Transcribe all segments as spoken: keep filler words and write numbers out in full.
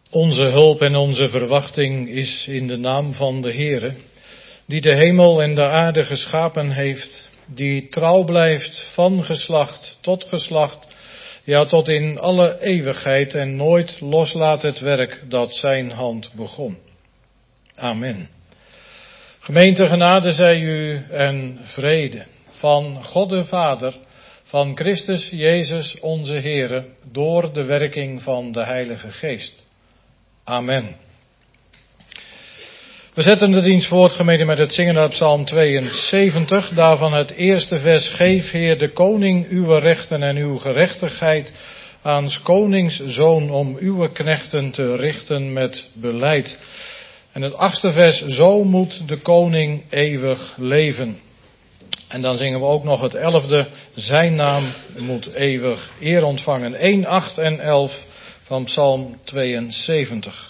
Onze hulp en onze verwachting is in de naam van de Heere, die de hemel en de aarde geschapen heeft, die trouw blijft van geslacht tot geslacht, ja tot in alle eeuwigheid en nooit loslaat het werk dat zijn hand begon. Amen. Gemeente, genade zij u en vrede van God de Vader, van Christus Jezus onze Heere, door de werking van de Heilige Geest. Amen. We zetten de dienst voort, gemeente, met het zingen uit Psalm tweeënzeventig. Daarvan het eerste vers: Geef, Heer, de koning uw rechten en uw gerechtigheid aan 's konings zoon om uw knechten te richten met beleid. En het achtste vers: Zo moet de koning eeuwig leven. En dan zingen we ook nog het elfde: Zijn naam moet eeuwig eer ontvangen. één, acht en elf van Psalm tweeënzeventig.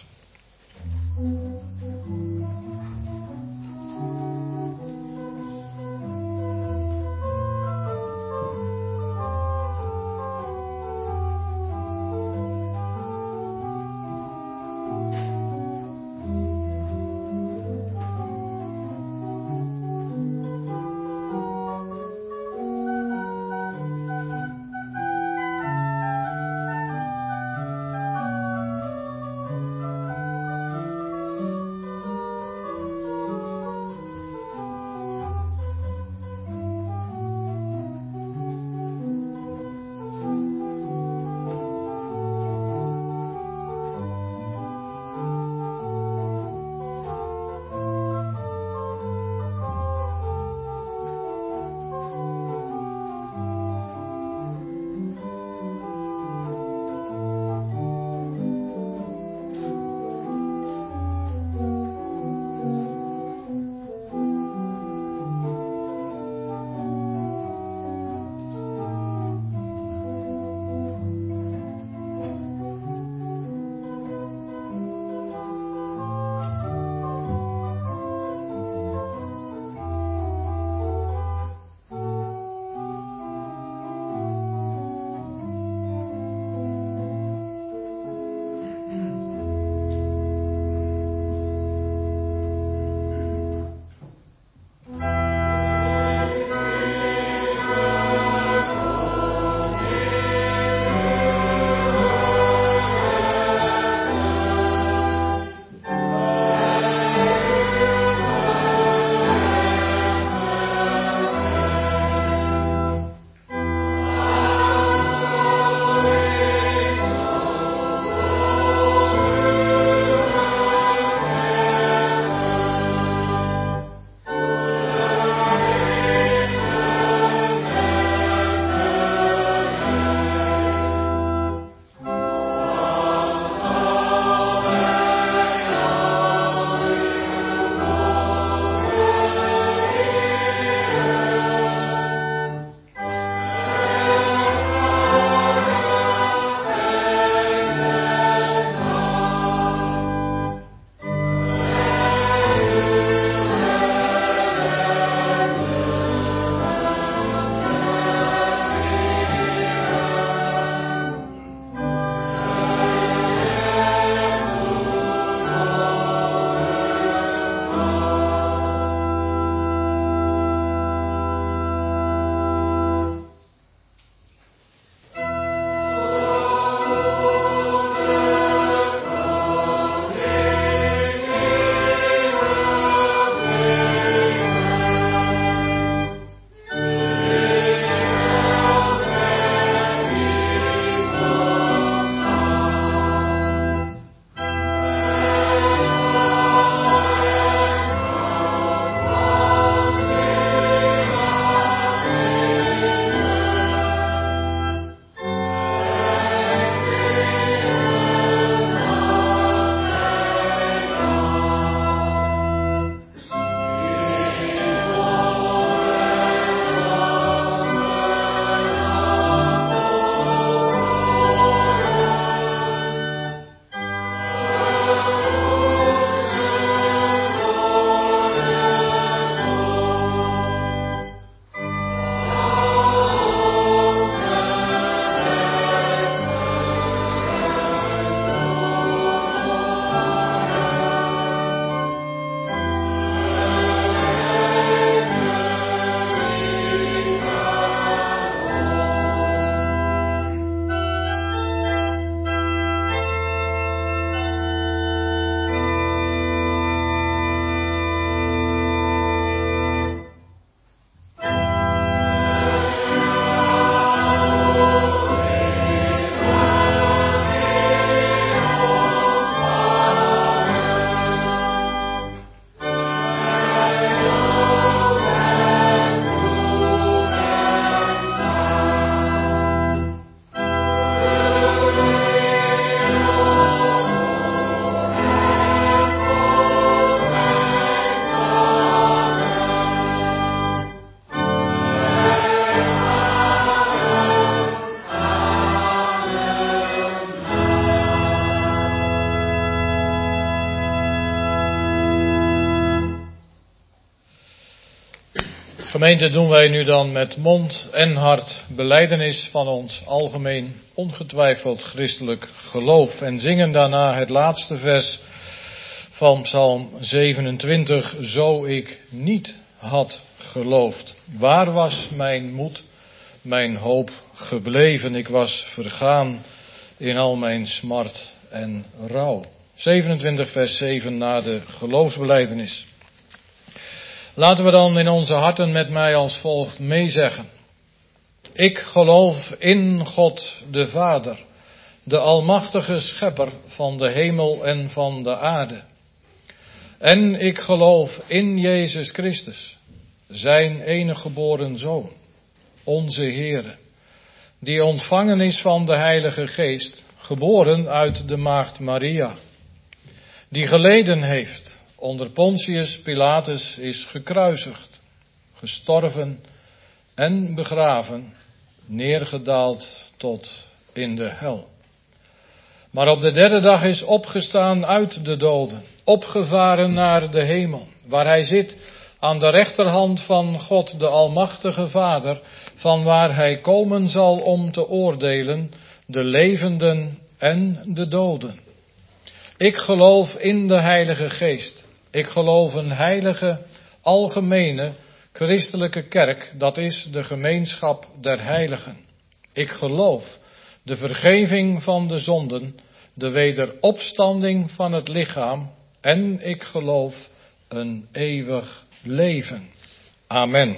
Gemeente, doen wij nu dan met mond en hart belijdenis van ons algemeen ongetwijfeld christelijk geloof en zingen daarna het laatste vers van Psalm zevenentwintig, zo ik niet had geloofd. Waar was mijn moed, mijn hoop gebleven? Ik was vergaan in al mijn smart en rouw. zevenentwintig vers zeven na de geloofsbelijdenis. Laten we dan in onze harten met mij als volgt meezeggen. Ik geloof in God de Vader, de almachtige schepper van de hemel en van de aarde. En ik geloof in Jezus Christus, zijn enige geboren Zoon, onze Heere, die ontvangen is van de Heilige Geest, geboren uit de maagd Maria, die geleden heeft, onder Pontius Pilatus is gekruisigd, gestorven en begraven, neergedaald tot in de hel. Maar op de derde dag is opgestaan uit de doden, opgevaren naar de hemel, waar hij zit aan de rechterhand van God, de Almachtige Vader, van waar hij komen zal om te oordelen de levenden en de doden. Ik geloof in de Heilige Geest. Ik geloof een heilige, algemene, christelijke kerk, dat is de gemeenschap der heiligen. Ik geloof de vergeving van de zonden, de wederopstanding van het lichaam en ik geloof een eeuwig leven. Amen.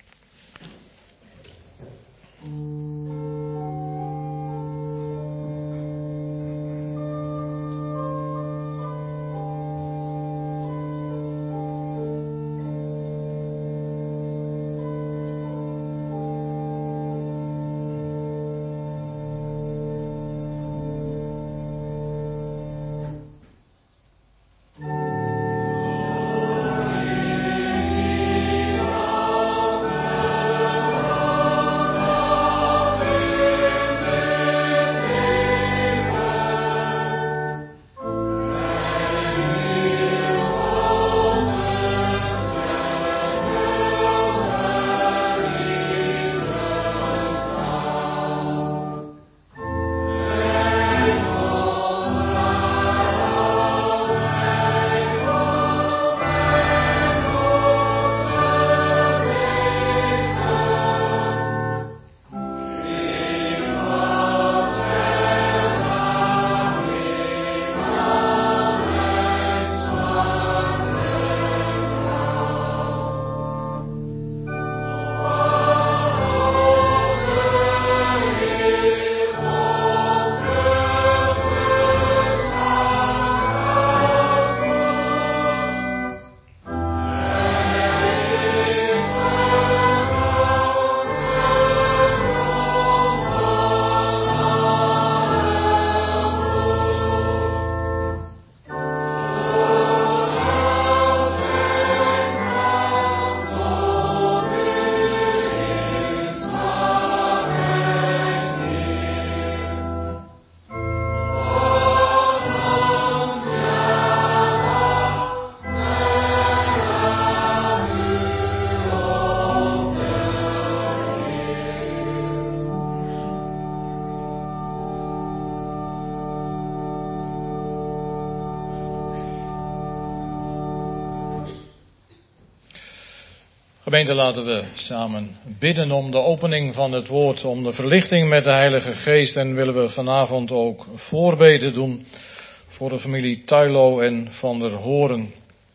Gemeente, laten we samen bidden om de opening van het woord, om de verlichting met de Heilige Geest. En willen we vanavond ook voorbeden doen voor de familie Tuilo en Van der Horen.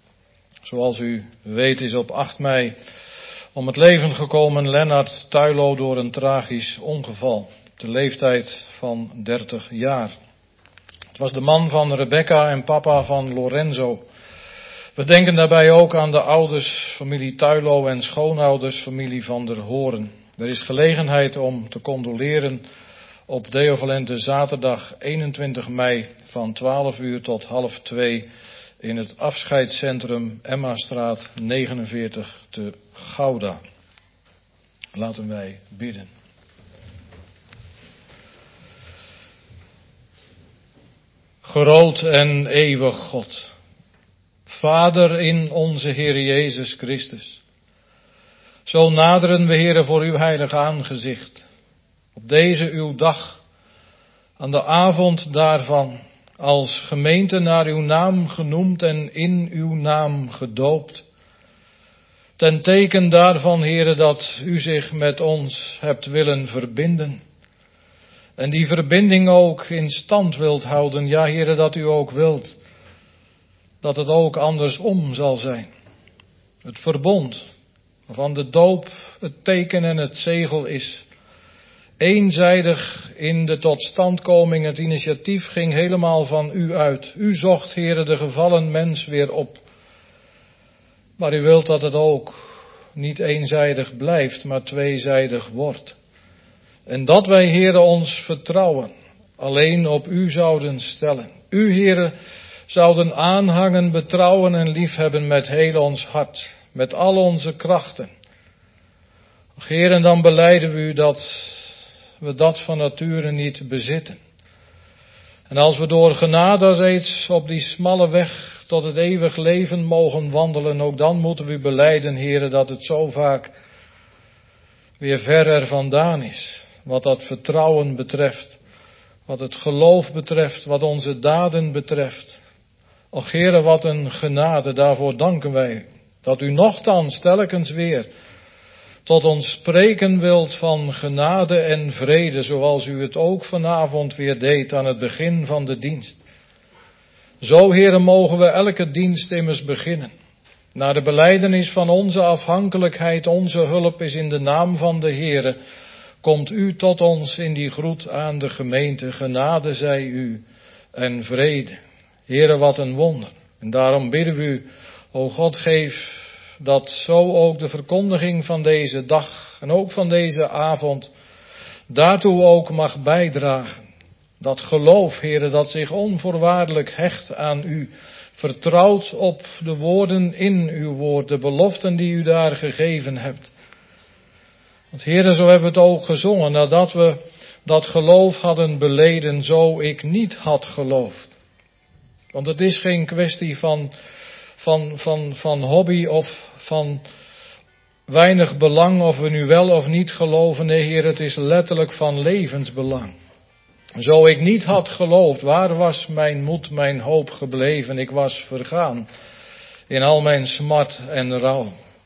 Zoals u weet is op acht mei om het leven gekomen Lennart Tuilo door een tragisch ongeval. Op de leeftijd van dertig jaar. Het was de man van Rebecca en papa van Lorenzo. We denken daarbij ook aan de ouders, familie Tuilo en schoonouders, familie Van der Horen. Er is gelegenheid om te condoleren op Deovalente zaterdag eenentwintig mei van twaalf uur tot half twee in het afscheidscentrum Emmastraat negenenveertig te Gouda. Laten wij bidden. Groot en eeuwig God, Vader in onze Heer Jezus Christus. Zo naderen we, Heere, voor uw heilige aangezicht. Op deze uw dag, aan de avond daarvan, als gemeente naar uw naam genoemd en in uw naam gedoopt. Ten teken daarvan, Heere, dat u zich met ons hebt willen verbinden. En die verbinding ook in stand wilt houden. Ja, Heere, dat u ook wilt dat het ook andersom zal zijn. Het verbond van de doop, het teken en het zegel is. Eenzijdig in de totstandkoming, het initiatief ging helemaal van u uit. U zocht, Heere, de gevallen mens weer op. Maar u wilt dat het ook niet eenzijdig blijft, maar tweezijdig wordt. En dat wij, Heere, ons vertrouwen alleen op u zouden stellen. U, Heere, zouden aanhangen, betrouwen en liefhebben met heel ons hart, met al onze krachten. Heer, en dan belijden we u dat we dat van nature niet bezitten. En als we door genade reeds op die smalle weg tot het eeuwig leven mogen wandelen, ook dan moeten we u belijden, Heere, dat het zo vaak weer ver er vandaan is. Wat dat vertrouwen betreft, wat het geloof betreft, wat onze daden betreft. Och Heere, wat een genade, daarvoor danken wij. Dat u nochtans telkens weer tot ons spreken wilt van genade en vrede, zoals u het ook vanavond weer deed aan het begin van de dienst. Zo, Heere, mogen we elke dienst immers beginnen. Naar de belijdenis van onze afhankelijkheid, onze hulp is in de naam van de Heere. Komt u tot ons in die groet aan de gemeente, genade zij u en vrede. Heere, wat een wonder. En daarom bidden we u, o God, geef dat zo ook de verkondiging van deze dag en ook van deze avond daartoe ook mag bijdragen. Dat geloof, Heere, dat zich onvoorwaardelijk hecht aan u, vertrouwt op de woorden in uw woord, de beloften die u daar gegeven hebt. Want Heere, zo hebben we het ook gezongen, nadat we dat geloof hadden beleden, zo ik niet had geloofd. Want het is geen kwestie van, van, van, van hobby of van weinig belang of we nu wel of niet geloven. Nee, Heer, het is letterlijk van levensbelang. Zo ik niet had geloofd, waar was mijn moed, mijn hoop gebleven? Ik was vergaan in al mijn smart en rouw.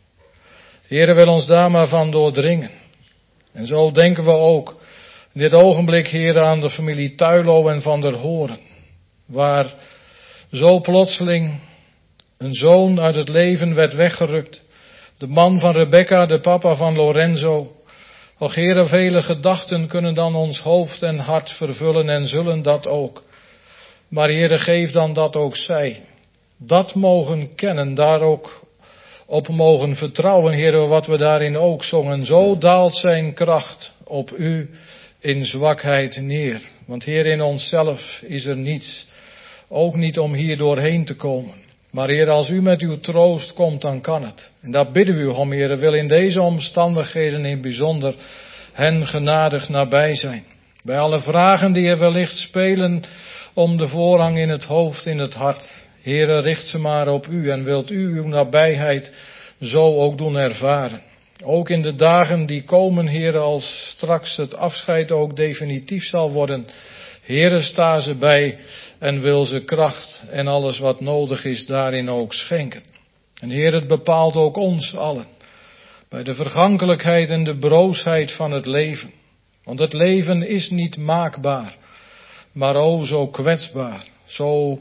Heer, wil ons daar maar van doordringen. En zo denken we ook in dit ogenblik, Heer, aan de familie Tuilo en Van der Horen, waar zo plotseling een zoon uit het leven werd weggerukt. De man van Rebecca, de papa van Lorenzo. Och Heere, vele gedachten kunnen dan ons hoofd en hart vervullen en zullen dat ook. Maar Heere, geef dan dat ook zij. Dat mogen kennen, daar ook op mogen vertrouwen, Heere, wat we daarin ook zongen. Zo daalt zijn kracht op u in zwakheid neer. Want Heer, in onszelf is er niets. Ook niet om hier doorheen te komen. Maar Heer, als u met uw troost komt, dan kan het. En daar bidden we u om, Heer, wil in deze omstandigheden in bijzonder hen genadig nabij zijn. Bij alle vragen die er wellicht spelen om de voorrang in het hoofd, in het hart. Heer, richt ze maar op u en wilt u uw nabijheid zo ook doen ervaren. Ook in de dagen die komen, Heer, als straks het afscheid ook definitief zal worden. Heere, sta ze bij en wil ze kracht en alles wat nodig is daarin ook schenken. En Heer, het bepaalt ook ons allen. Bij de vergankelijkheid en de broosheid van het leven. Want het leven is niet maakbaar, maar o zo kwetsbaar. Zo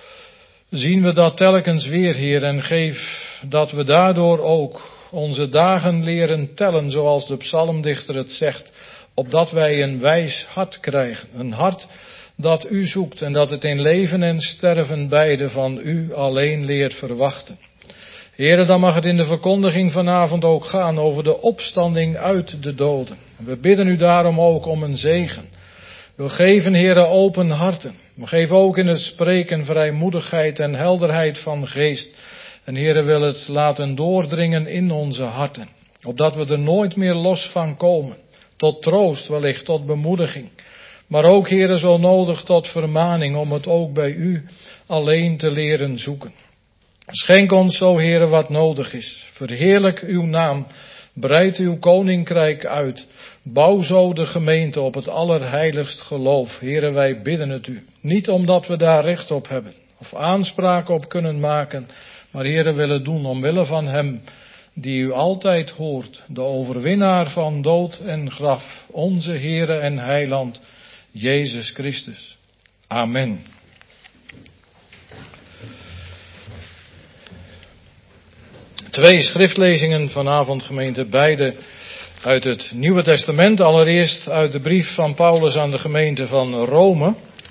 zien we dat telkens weer, Heer, en geef dat we daardoor ook onze dagen leren tellen, zoals de psalmdichter het zegt, opdat wij een wijs hart krijgen. Een hart dat u zoekt en dat het in leven en sterven beide van u alleen leert verwachten. Heere, dan mag het in de verkondiging vanavond ook gaan over de opstanding uit de doden. We bidden u daarom ook om een zegen. We geven, Heere, open harten. We geven ook in het spreken vrijmoedigheid en helderheid van geest. En Heere, wil het laten doordringen in onze harten. Opdat we er nooit meer los van komen. Tot troost wellicht, tot bemoediging. Maar ook, Heere, zo nodig tot vermaning om het ook bij u alleen te leren zoeken. Schenk ons zo, Heere, wat nodig is. Verheerlijk uw naam Breid uw koninkrijk uit. Bouw zo de gemeente op het allerheiligst geloof. Heere, wij bidden het u. Niet omdat we daar recht op hebben of aanspraak op kunnen maken, maar Heere, willen doen omwille van hem die u altijd hoort, de overwinnaar van dood en graf, onze Heere en Heiland, Jezus Christus. Amen. Twee schriftlezingen vanavond, gemeente, beide uit het Nieuwe Testament. Allereerst uit de brief van Paulus aan de gemeente van Rome.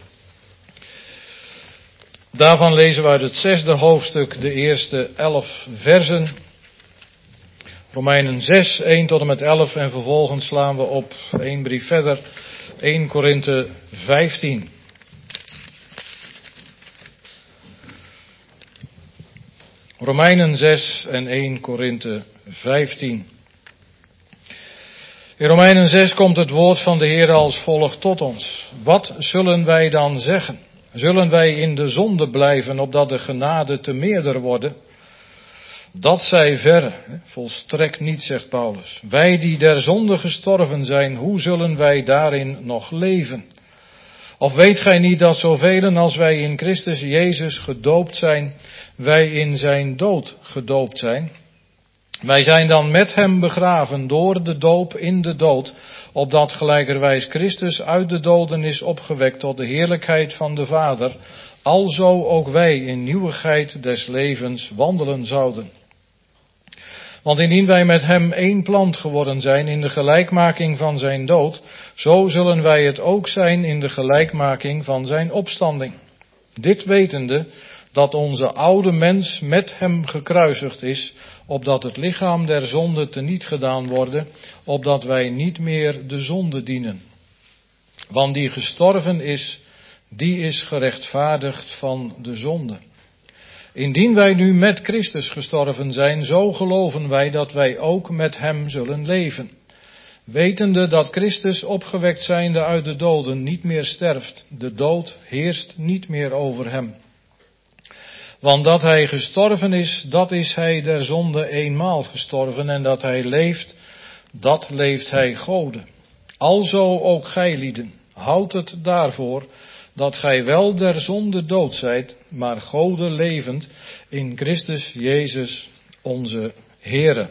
Daarvan lezen we uit het zesde hoofdstuk de eerste elf versen. Romeinen zes, één tot en met elf en vervolgens slaan we op één brief verder, eerste Korinthe vijftien. Romeinen zes en eerste Korinthe vijftien. In Romeinen zes komt het woord van de Heer als volgt tot ons. Wat zullen wij dan zeggen? Zullen wij in de zonde blijven, opdat de genade te meerder worden? Dat zij verre, volstrekt niet, zegt Paulus. Wij die der zonde gestorven zijn, hoe zullen wij daarin nog leven? Of weet gij niet dat zoveel als wij in Christus Jezus gedoopt zijn, wij in zijn dood gedoopt zijn? Wij zijn dan met hem begraven door de doop in de dood, opdat gelijkerwijs Christus uit de doden is opgewekt tot de heerlijkheid van de Vader, alzo ook wij in nieuwigheid des levens wandelen zouden. Want indien wij met hem één plant geworden zijn in de gelijkmaking van zijn dood, zo zullen wij het ook zijn in de gelijkmaking van zijn opstanding. Dit wetende, dat onze oude mens met hem gekruisigd is, opdat het lichaam der zonde teniet gedaan worden, opdat wij niet meer de zonde dienen. Want die gestorven is, die is gerechtvaardigd van de zonde. Indien wij nu met Christus gestorven zijn, zo geloven wij dat wij ook met hem zullen leven. Wetende dat Christus opgewekt zijnde uit de doden niet meer sterft, de dood heerst niet meer over hem. Want dat hij gestorven is, dat is hij der zonde eenmaal gestorven, en dat hij leeft, dat leeft hij Gode. Alzo ook gij lieden, houdt het daarvoor, dat gij wel der zonde dood zijt, maar Gode levend in Christus Jezus onze Heere.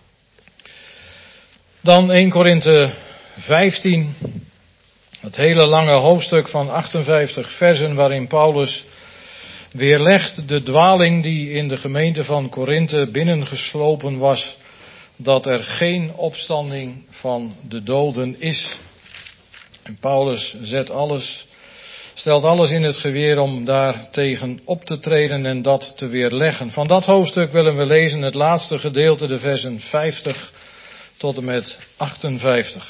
Dan eerste Korinthe vijftien, het hele lange hoofdstuk van achtenvijftig versen waarin Paulus weerlegt de dwaling die in de gemeente van Korinthe binnengeslopen was, dat er geen opstanding van de doden is. En Paulus zet alles, stelt alles in het geweer om daar tegen op te treden en dat te weerleggen. Van dat hoofdstuk willen we lezen het laatste gedeelte, de versen vijftig tot en met achtenvijftig.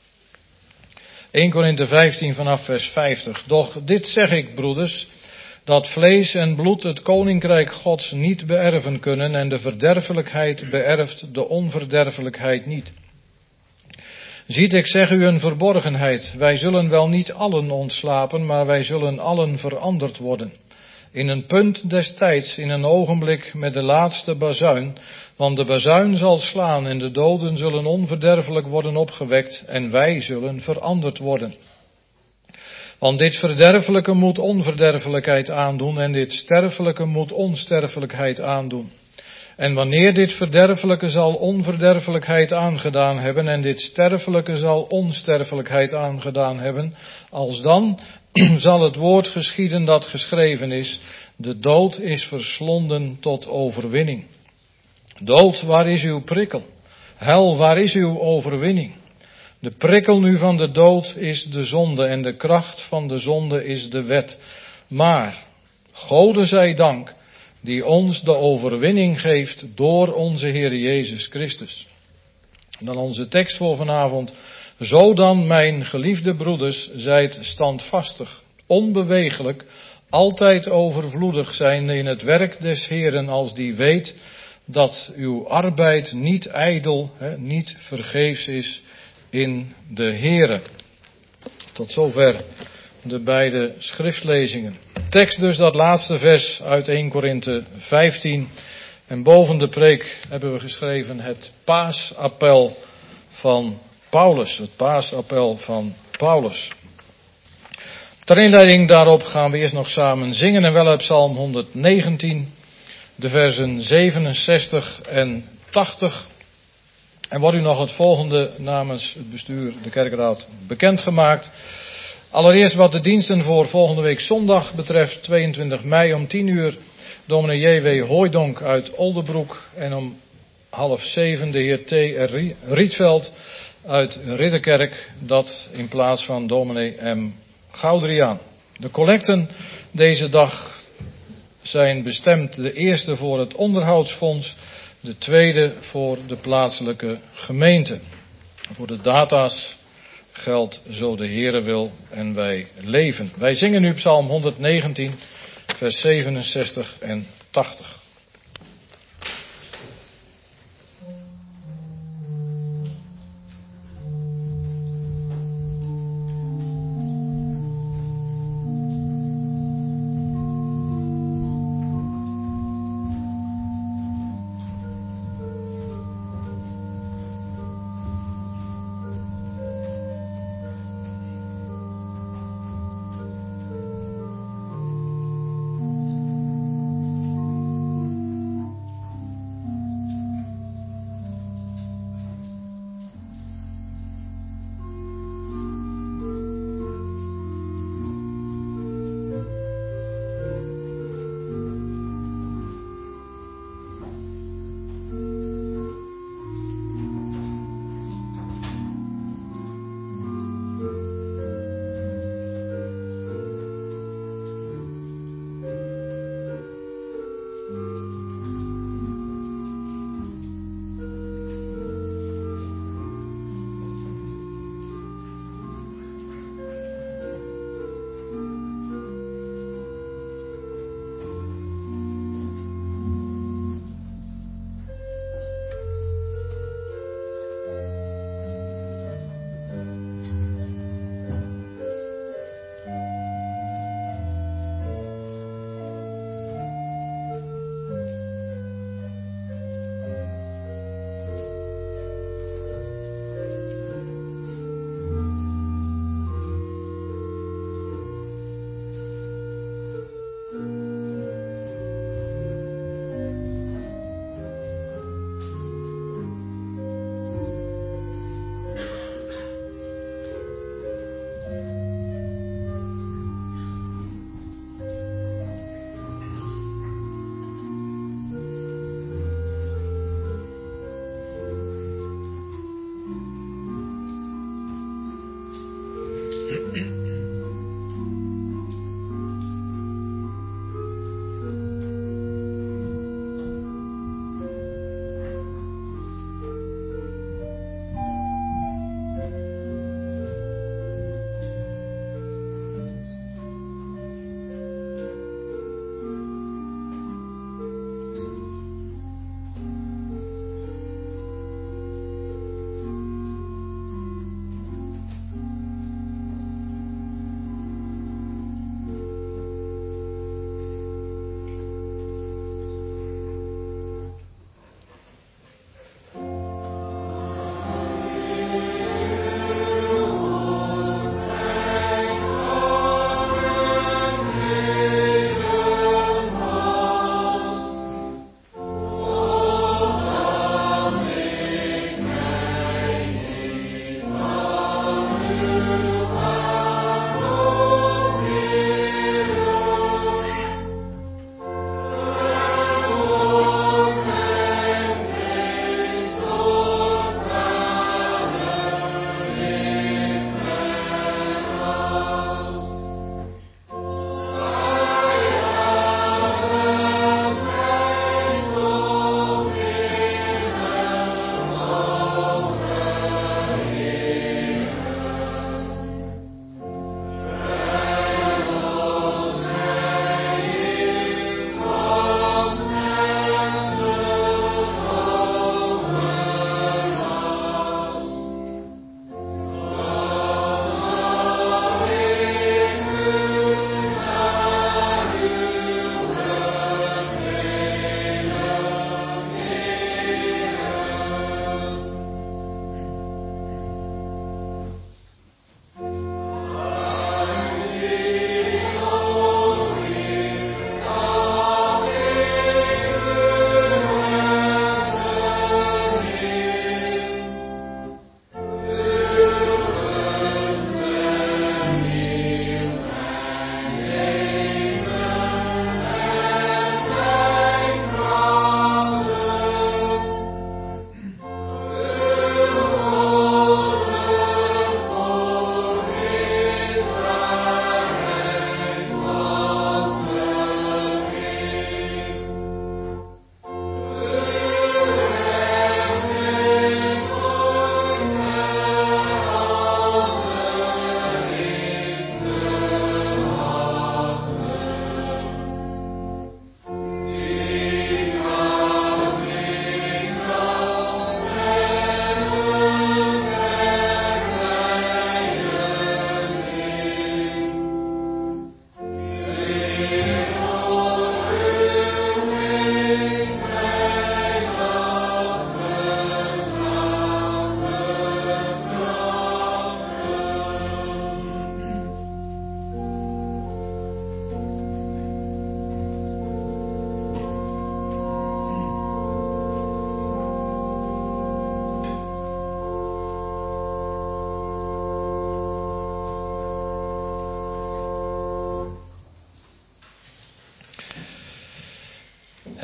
eerste Korinthe vijftien vanaf vers vijftig. Doch dit zeg ik, broeders, dat vlees en bloed het koninkrijk Gods niet beërven kunnen en de verderfelijkheid beërft de onverderfelijkheid niet. Ziet, ik zeg u een verborgenheid, wij zullen wel niet allen ontslapen, maar wij zullen allen veranderd worden. In een punt des tijds, in een ogenblik met de laatste bazuin, want de bazuin zal slaan en de doden zullen onverderfelijk worden opgewekt en wij zullen veranderd worden. Want dit verderfelijke moet onverderfelijkheid aandoen en dit sterfelijke moet onsterfelijkheid aandoen. En wanneer dit verderfelijke zal onverderfelijkheid aangedaan hebben en dit sterfelijke zal onsterfelijkheid aangedaan hebben, alsdan zal het woord geschieden dat geschreven is, de dood is verslonden tot overwinning. Dood, waar is uw prikkel? Hel, waar is uw overwinning? De prikkel nu van de dood is de zonde en de kracht van de zonde is de wet. Maar, Gode zij dank, die ons de overwinning geeft door onze Heer Jezus Christus. En dan onze tekst voor vanavond. Zo dan, mijn geliefde broeders, zijt standvastig, onbewegelijk, altijd overvloedig zijnde in het werk des Heeren, als die weet dat uw arbeid niet ijdel, hè, niet vergeefs is in de Heere. Tot zover de beide schriftlezingen. Tekst dus dat laatste vers uit eerste Korinthe vijftien, En boven de preek hebben we geschreven het paasappel van Paulus. Het paasappel van Paulus. Ter inleiding daarop gaan we eerst nog samen zingen en wel uit Psalm honderdnegentien, de versen zevenenzestig en tachtig. En wordt u nog het volgende namens het bestuur, de kerkraad, bekendgemaakt. Allereerst wat de diensten voor volgende week zondag betreft, tweeëntwintig mei om tien uur, dominee J W Hooijdonk uit Oldebroek en om half zeven de heer T R Rietveld uit Ridderkerk, dat in plaats van dominee M. Goudriaan. De collecten deze dag zijn bestemd, de eerste voor het onderhoudsfonds, de tweede voor de plaatselijke gemeente. Voor de data's geldt zo de Heere wil en wij leven. Wij zingen nu Psalm honderdnegentien, vers zevenenzestig en tachtig.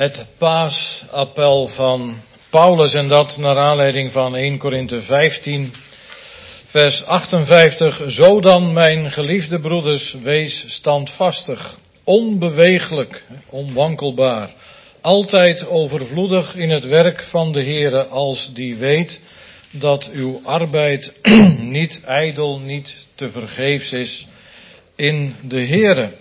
Het paasappel van Paulus en dat naar aanleiding van eerste Korinthe vijftien, vers achtenvijftig. Zo dan, mijn geliefde broeders, wees standvastig, onbeweeglijk, onwankelbaar, altijd overvloedig in het werk van de Heere, als die weet dat uw arbeid niet ijdel, niet te vergeefs is in de Heere.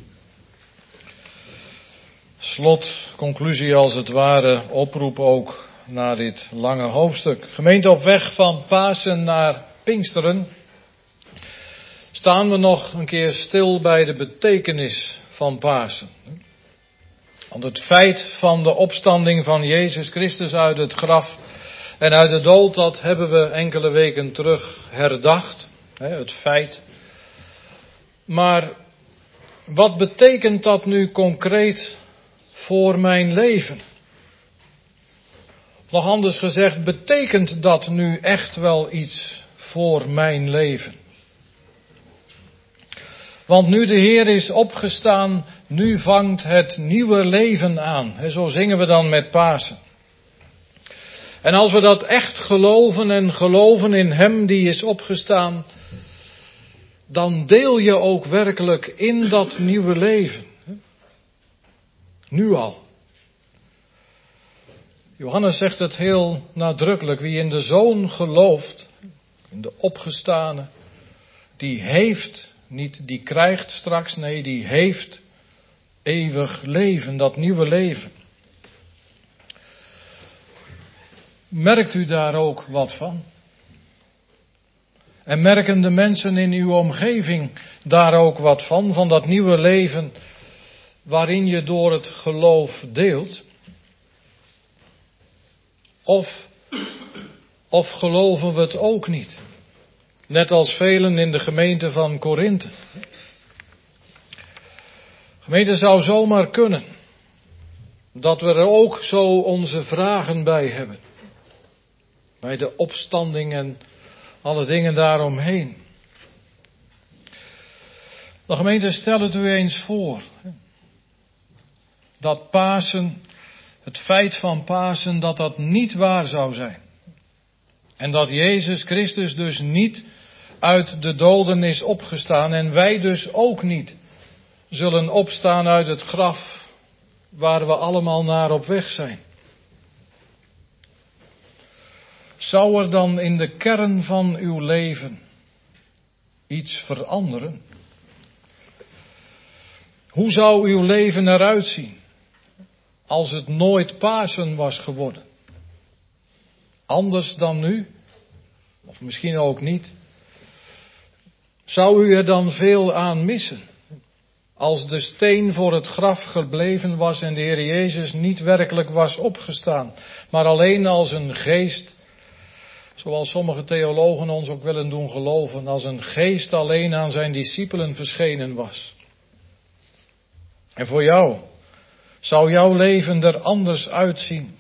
Slot, conclusie als het ware, oproep ook naar dit lange hoofdstuk. Gemeente, op weg van Pasen naar Pinksteren staan we nog een keer stil bij de betekenis van Pasen. Want het feit van de opstanding van Jezus Christus uit het graf en uit de dood, dat hebben we enkele weken terug herdacht. Het feit. Maar wat betekent dat nu concreet voor mijn leven? Nog anders gezegd, betekent dat nu echt wel iets voor mijn leven? Want nu de Heer is opgestaan, nu vangt het nieuwe leven aan. Zo zingen we dan met Pasen. En als we dat echt geloven en geloven in Hem die is opgestaan, dan deel je ook werkelijk in dat nieuwe leven. Nu al. Johannes zegt het heel nadrukkelijk. Wie in de Zoon gelooft, in de opgestane, die heeft, niet die krijgt straks, nee, die heeft eeuwig leven, dat nieuwe leven. Merkt u daar ook wat van? En merken de mensen in uw omgeving daar ook wat van, van dat nieuwe leven waarin je door het geloof deelt? Of, of geloven we het ook niet? Net als velen in de gemeente van Korinthe. Gemeente, zou zomaar kunnen dat we er ook zo onze vragen bij hebben. Bij de opstanding en alle dingen daaromheen. De gemeente, stel het u eens voor. Dat Pasen, het feit van Pasen, dat dat niet waar zou zijn. En dat Jezus Christus dus niet uit de doden is opgestaan en wij dus ook niet zullen opstaan uit het graf waar we allemaal naar op weg zijn. Zou er dan in de kern van uw leven iets veranderen? Hoe zou uw leven eruit zien als het nooit Pasen was geworden? Anders dan nu? Of misschien ook niet? Zou u er dan veel aan missen? Als de steen voor het graf gebleven was en de Heer Jezus niet werkelijk was opgestaan, maar alleen als een geest, zoals sommige theologen ons ook willen doen geloven, als een geest alleen aan zijn discipelen verschenen was. En voor jou, zou jouw leven er anders uitzien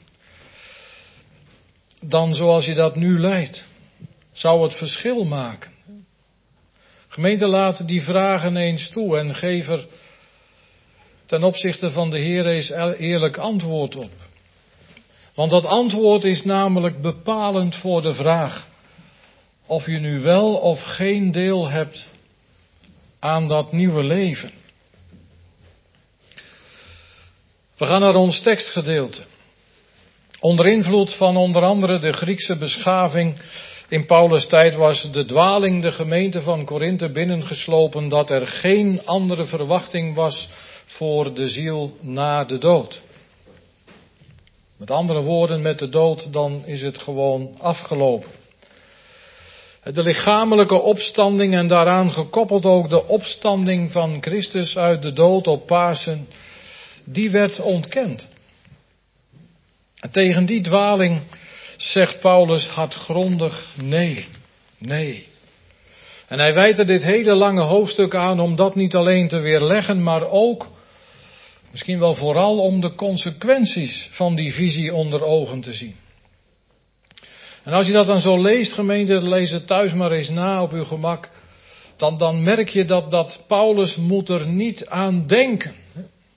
dan zoals je dat nu leidt? Zou het verschil maken? Gemeente, laat die vragen eens toe en geef er ten opzichte van de Heer eens eerlijk antwoord op. Want dat antwoord is namelijk bepalend voor de vraag of je nu wel of geen deel hebt aan dat nieuwe leven. We gaan naar ons tekstgedeelte. Onder invloed van onder andere de Griekse beschaving in Paulus' tijd was de dwaling de gemeente van Korinthe binnengeslopen dat er geen andere verwachting was voor de ziel na de dood. Met andere woorden, met de dood dan is het gewoon afgelopen. De lichamelijke opstanding en daaraan gekoppeld ook de opstanding van Christus uit de dood op Pasen, die werd ontkend. En tegen die dwaling zegt Paulus hardgrondig nee, nee. En hij wijt er dit hele lange hoofdstuk aan om dat niet alleen te weerleggen, maar ook, misschien wel vooral om de consequenties van die visie onder ogen te zien. En als je dat dan zo leest, gemeente, lees het thuis maar eens na op uw gemak, dan, dan merk je dat, dat Paulus moet er niet aan denken.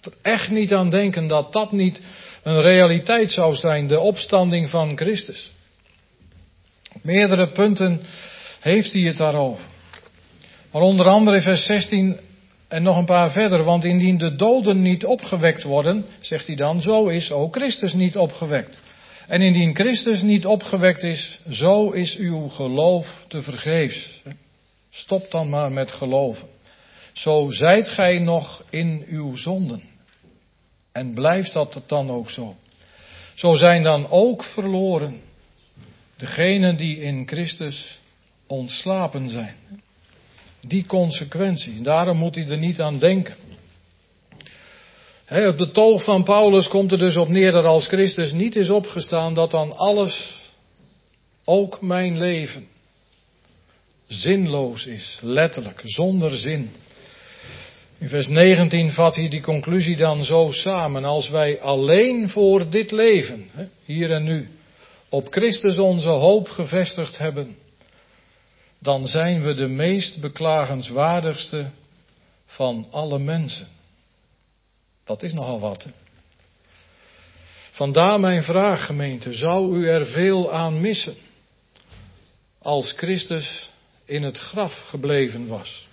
er echt niet aan denken dat dat niet een realiteit zou zijn, de opstanding van Christus. Op meerdere punten heeft hij het daarover. Maar onder andere in vers zestien en nog een paar verder. Want indien de doden niet opgewekt worden, zegt hij dan, zo is ook Christus niet opgewekt. En indien Christus niet opgewekt is, zo is uw geloof te vergeefs. Stop dan maar met geloven. Zo zijt gij nog in uw zonden. En blijft dat dan ook zo. Zo zijn dan ook verloren degenen die in Christus ontslapen zijn. Die consequentie. Daarom moet hij er niet aan denken. He, op de toog van Paulus komt er dus op neer dat als Christus niet is opgestaan, dat dan alles, ook mijn leven, zinloos is. Letterlijk, zonder zin. In vers negentien vat hij die conclusie dan zo samen. Als wij alleen voor dit leven, hier en nu, op Christus onze hoop gevestigd hebben, dan zijn we de meest beklagenswaardigste van alle mensen. Dat is nogal wat. Hè? Vandaar mijn vraag, gemeente, zou u er veel aan missen als Christus in het graf gebleven was?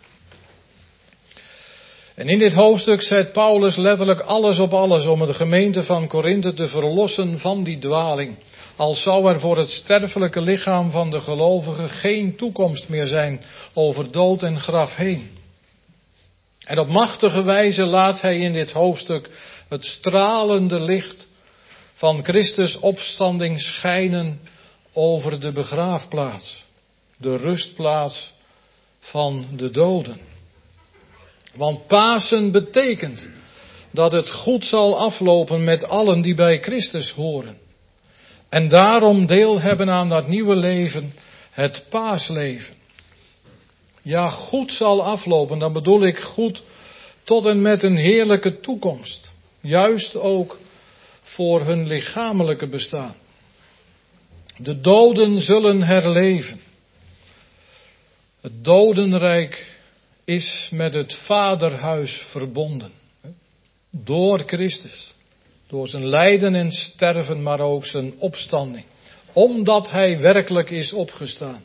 En in dit hoofdstuk zet Paulus letterlijk alles op alles om de gemeente van Korinthe te verlossen van die dwaling. Als zou er voor het sterfelijke lichaam van de gelovigen geen toekomst meer zijn over dood en graf heen. En op machtige wijze laat hij in dit hoofdstuk het stralende licht van Christus opstanding schijnen over de begraafplaats, de rustplaats van de doden. Want Pasen betekent dat het goed zal aflopen met allen die bij Christus horen. En daarom deel hebben aan dat nieuwe leven, het paasleven. Ja, goed zal aflopen, dan bedoel ik goed tot en met een heerlijke toekomst. Juist ook voor hun lichamelijke bestaan. De doden zullen herleven. Het dodenrijk is met het vaderhuis verbonden. Door Christus. Door zijn lijden en sterven, maar ook zijn opstanding. Omdat hij werkelijk is opgestaan.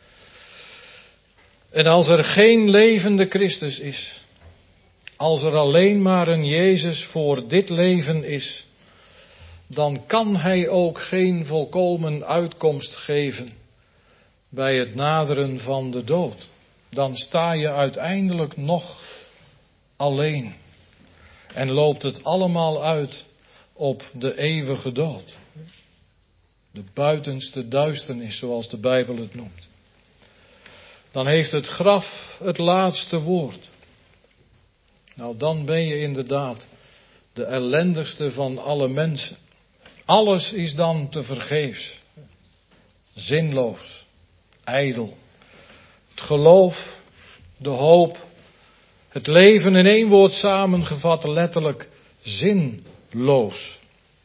En als er geen levende Christus is, als er alleen maar een Jezus voor dit leven is, dan kan hij ook geen volkomen uitkomst geven bij het naderen van de dood. Dan sta je uiteindelijk nog alleen. En loopt het allemaal uit op de eeuwige dood. De buitenste duisternis, zoals de Bijbel het noemt. Dan heeft het graf het laatste woord. Nou, dan ben je inderdaad de ellendigste van alle mensen. Alles is dan te vergeefs. Zinloos. Ijdel. Het geloof, de hoop, het leven in één woord samengevat, letterlijk zinloos.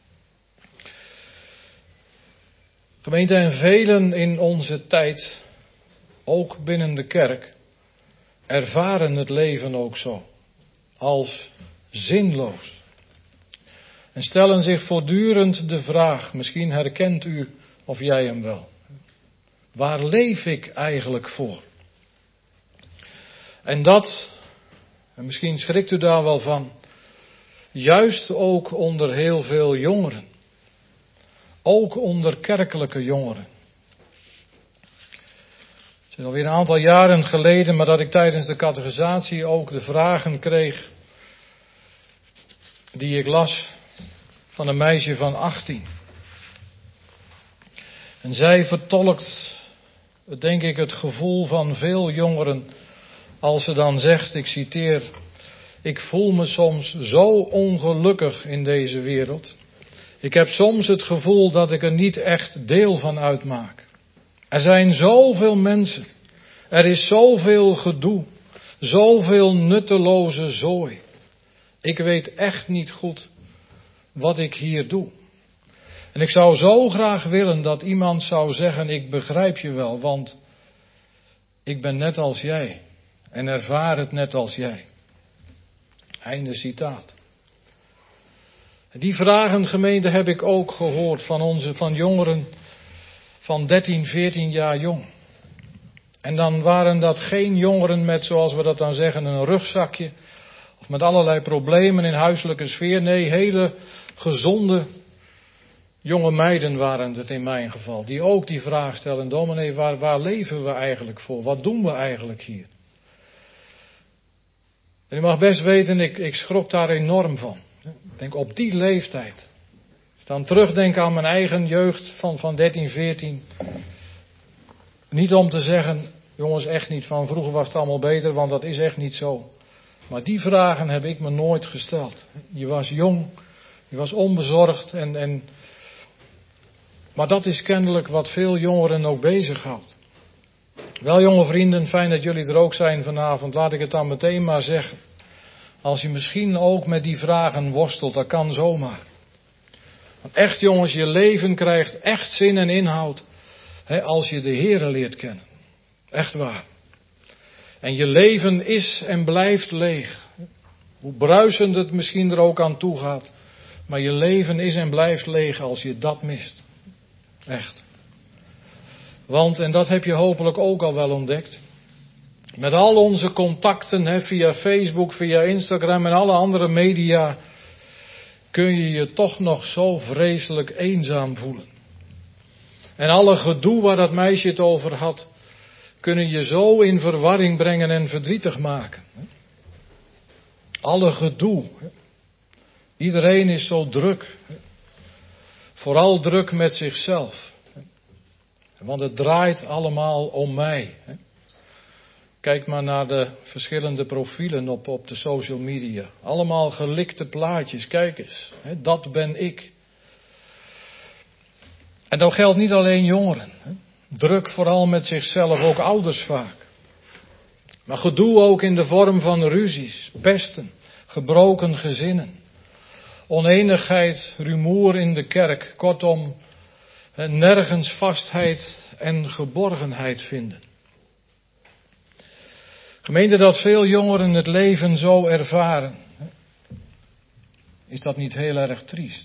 Gemeente, en velen in onze tijd, ook binnen de kerk, ervaren het leven ook zo, als zinloos. En stellen zich voortdurend de vraag, misschien herkent u of jij hem wel. Waar leef ik eigenlijk voor? En dat, en misschien schrikt u daar wel van, juist ook onder heel veel jongeren. Ook onder kerkelijke jongeren. Het is alweer een aantal jaren geleden, maar dat ik tijdens de catechisatie ook de vragen kreeg die ik las van een meisje van achttien. En zij vertolkt, denk ik, het gevoel van veel jongeren als ze dan zegt, ik citeer, ik voel me soms zo ongelukkig in deze wereld. Ik heb soms het gevoel dat ik er niet echt deel van uitmaak. Er zijn zoveel mensen. Er is zoveel gedoe. Zoveel nutteloze zooi. Ik weet echt niet goed wat ik hier doe. En ik zou zo graag willen dat iemand zou zeggen, ik begrijp je wel, want ik ben net als jij. En ervaar het net als jij. Einde citaat. Die vragen, gemeente, heb ik ook gehoord van onze, van jongeren van dertien, veertien jaar jong. En dan waren dat geen jongeren met, zoals we dat dan zeggen, een rugzakje. Of met allerlei problemen in huiselijke sfeer. Nee, hele gezonde jonge meiden waren het in mijn geval. Die ook die vraag stellen, dominee, waar, waar leven we eigenlijk voor? Wat doen we eigenlijk hier? En u mag best weten, ik, ik schrok daar enorm van. Ik denk op die leeftijd. Als ik dan terugdenk aan mijn eigen jeugd van, van dertien, veertien. Niet om te zeggen, jongens, echt niet, van vroeger was het allemaal beter, want dat is echt niet zo. Maar die vragen heb ik me nooit gesteld. Je was jong, je was onbezorgd. En, en... Maar dat is kennelijk wat veel jongeren ook bezighoudt. Wel, jonge vrienden, fijn dat jullie er ook zijn vanavond. Laat ik het dan meteen maar zeggen. Als je misschien ook met die vragen worstelt, dat kan zomaar. Want echt jongens, je leven krijgt echt zin en inhoud. Hè, als je de Heere leert kennen. Echt waar. En je leven is en blijft leeg. Hoe bruisend het misschien er ook aan toe gaat. Maar je leven is en blijft leeg als je dat mist. Echt. Want, en dat heb je hopelijk ook al wel ontdekt. Met al onze contacten, hè, via Facebook, via Instagram en alle andere media. Kun je je toch nog zo vreselijk eenzaam voelen. En alle gedoe waar dat meisje het over had. Kunnen je zo in verwarring brengen en verdrietig maken. Alle gedoe. Iedereen is zo druk. Vooral druk met zichzelf. Want het draait allemaal om mij. Kijk maar naar de verschillende profielen op, op de social media. Allemaal gelikte plaatjes. Kijk eens. Dat ben ik. En dat geldt niet alleen jongeren. Druk vooral met zichzelf, ook ouders vaak. Maar gedoe ook in de vorm van ruzies, pesten, gebroken gezinnen. Oneenigheid, rumoer in de kerk. Kortom, nergens vastheid en geborgenheid vinden. Gemeente, dat veel jongeren het leven zo ervaren. Is dat niet heel erg triest?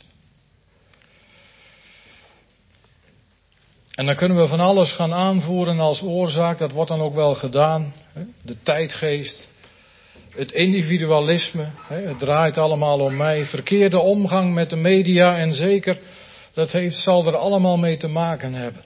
En dan kunnen we van alles gaan aanvoeren als oorzaak, dat wordt dan ook wel gedaan. De tijdgeest, het individualisme, het draait allemaal om mij. Verkeerde omgang met de media en zeker, dat heeft, zal er allemaal mee te maken hebben.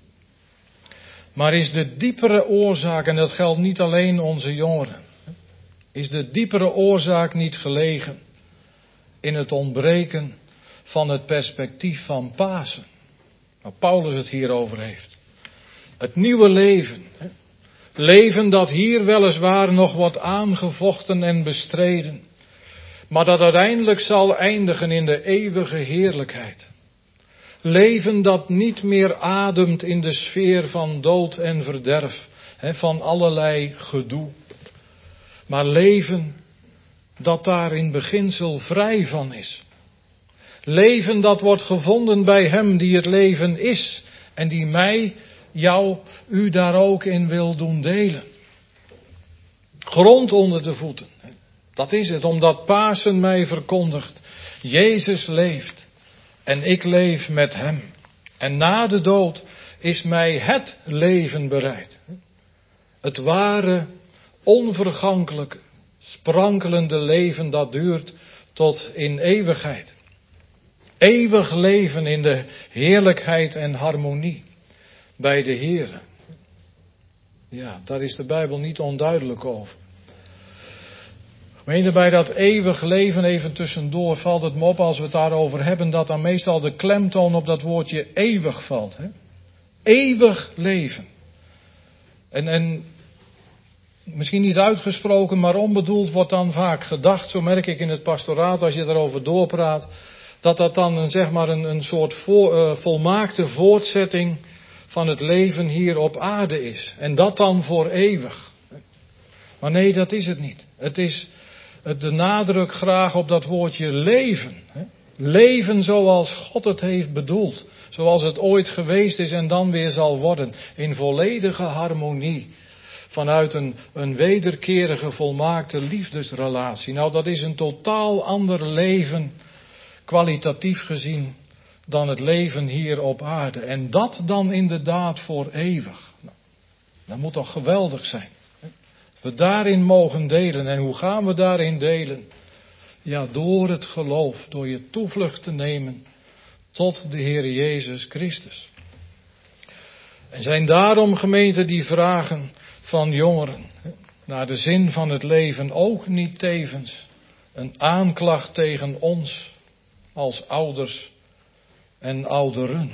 Maar is de diepere oorzaak, en dat geldt niet alleen onze jongeren, is de diepere oorzaak niet gelegen in het ontbreken van het perspectief van Pasen? Waar Paulus het hier over heeft. Het nieuwe leven. Leven dat hier weliswaar nog wordt aangevochten en bestreden. Maar dat uiteindelijk zal eindigen in de eeuwige heerlijkheid. Leven dat niet meer ademt in de sfeer van dood en verderf. Van allerlei gedoe. Maar leven dat daar in beginsel vrij van is. Leven dat wordt gevonden bij Hem die het leven is. En die mij, jou, u daar ook in wil doen delen. Grond onder de voeten. Dat is het, omdat Pasen mij verkondigt. Jezus leeft. En ik leef met Hem. En na de dood is mij het leven bereid. Het ware, onvergankelijke, sprankelende leven dat duurt tot in eeuwigheid. Eeuwig leven in de heerlijkheid en harmonie bij de Heere. Ja, daar is de Bijbel niet onduidelijk over. Gemeente, bij dat eeuwig leven even tussendoor valt het me op als we het daarover hebben, dat dan meestal de klemtoon op dat woordje eeuwig valt. Hè? Eeuwig leven. En, en misschien niet uitgesproken, maar onbedoeld wordt dan vaak gedacht, zo merk ik in het pastoraat als je daarover doorpraat, dat dat dan een, zeg maar een, een soort voor, uh, volmaakte voortzetting van het leven hier op aarde is. En dat dan voor eeuwig. Maar nee, dat is het niet. Het is de nadruk graag op dat woordje leven. Leven zoals God het heeft bedoeld. Zoals het ooit geweest is en dan weer zal worden. In volledige harmonie. Vanuit een, een wederkerige volmaakte liefdesrelatie. Nou, dat is een totaal ander leven. kwalitatief gezien, dan het leven hier op aarde. En dat dan inderdaad voor eeuwig. Nou, dat moet toch geweldig zijn. We daarin mogen delen. En hoe gaan we daarin delen? Ja, door het geloof, door je toevlucht te nemen tot de Heer Jezus Christus. En zijn daarom, gemeente, die vragen van jongeren naar de zin van het leven ook niet tevens een aanklacht tegen ons als ouders en ouderen.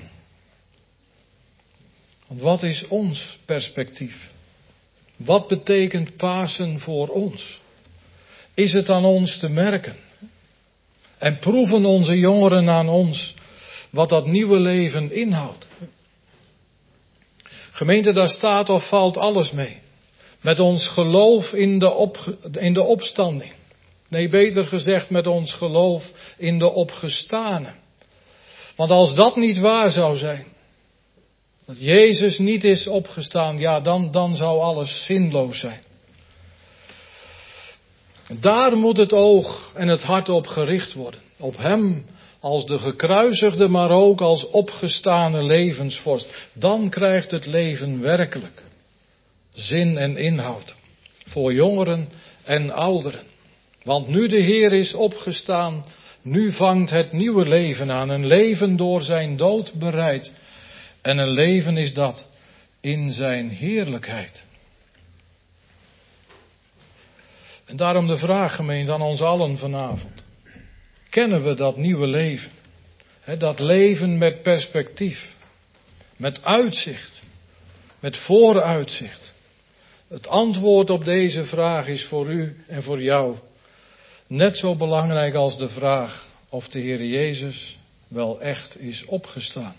Want wat is ons perspectief? Wat betekent Pasen voor ons? Is het aan ons te merken? En proeven onze jongeren aan ons wat dat nieuwe leven inhoudt? Gemeente, daar staat of valt alles mee. Met ons geloof in de, op, in de opstanding. Nee, beter gezegd met ons geloof in de opgestane. Want als dat niet waar zou zijn, dat Jezus niet is opgestaan, ja, dan, dan zou alles zinloos zijn. Daar moet het oog en het hart op gericht worden. Op Hem als de gekruisigde, maar ook als opgestane levensvorst. Dan krijgt het leven werkelijk zin en inhoud. Voor jongeren en ouderen. Want nu de Heer is opgestaan, nu vangt het nieuwe leven aan. Een leven door zijn dood bereid. En een leven is dat in zijn heerlijkheid. En daarom de vraag, gemeente, aan ons allen vanavond. Kennen we dat nieuwe leven? He, dat leven met perspectief. Met uitzicht. Met vooruitzicht. Het antwoord op deze vraag is voor u en voor jou net zo belangrijk als de vraag of de Heer Jezus wel echt is opgestaan.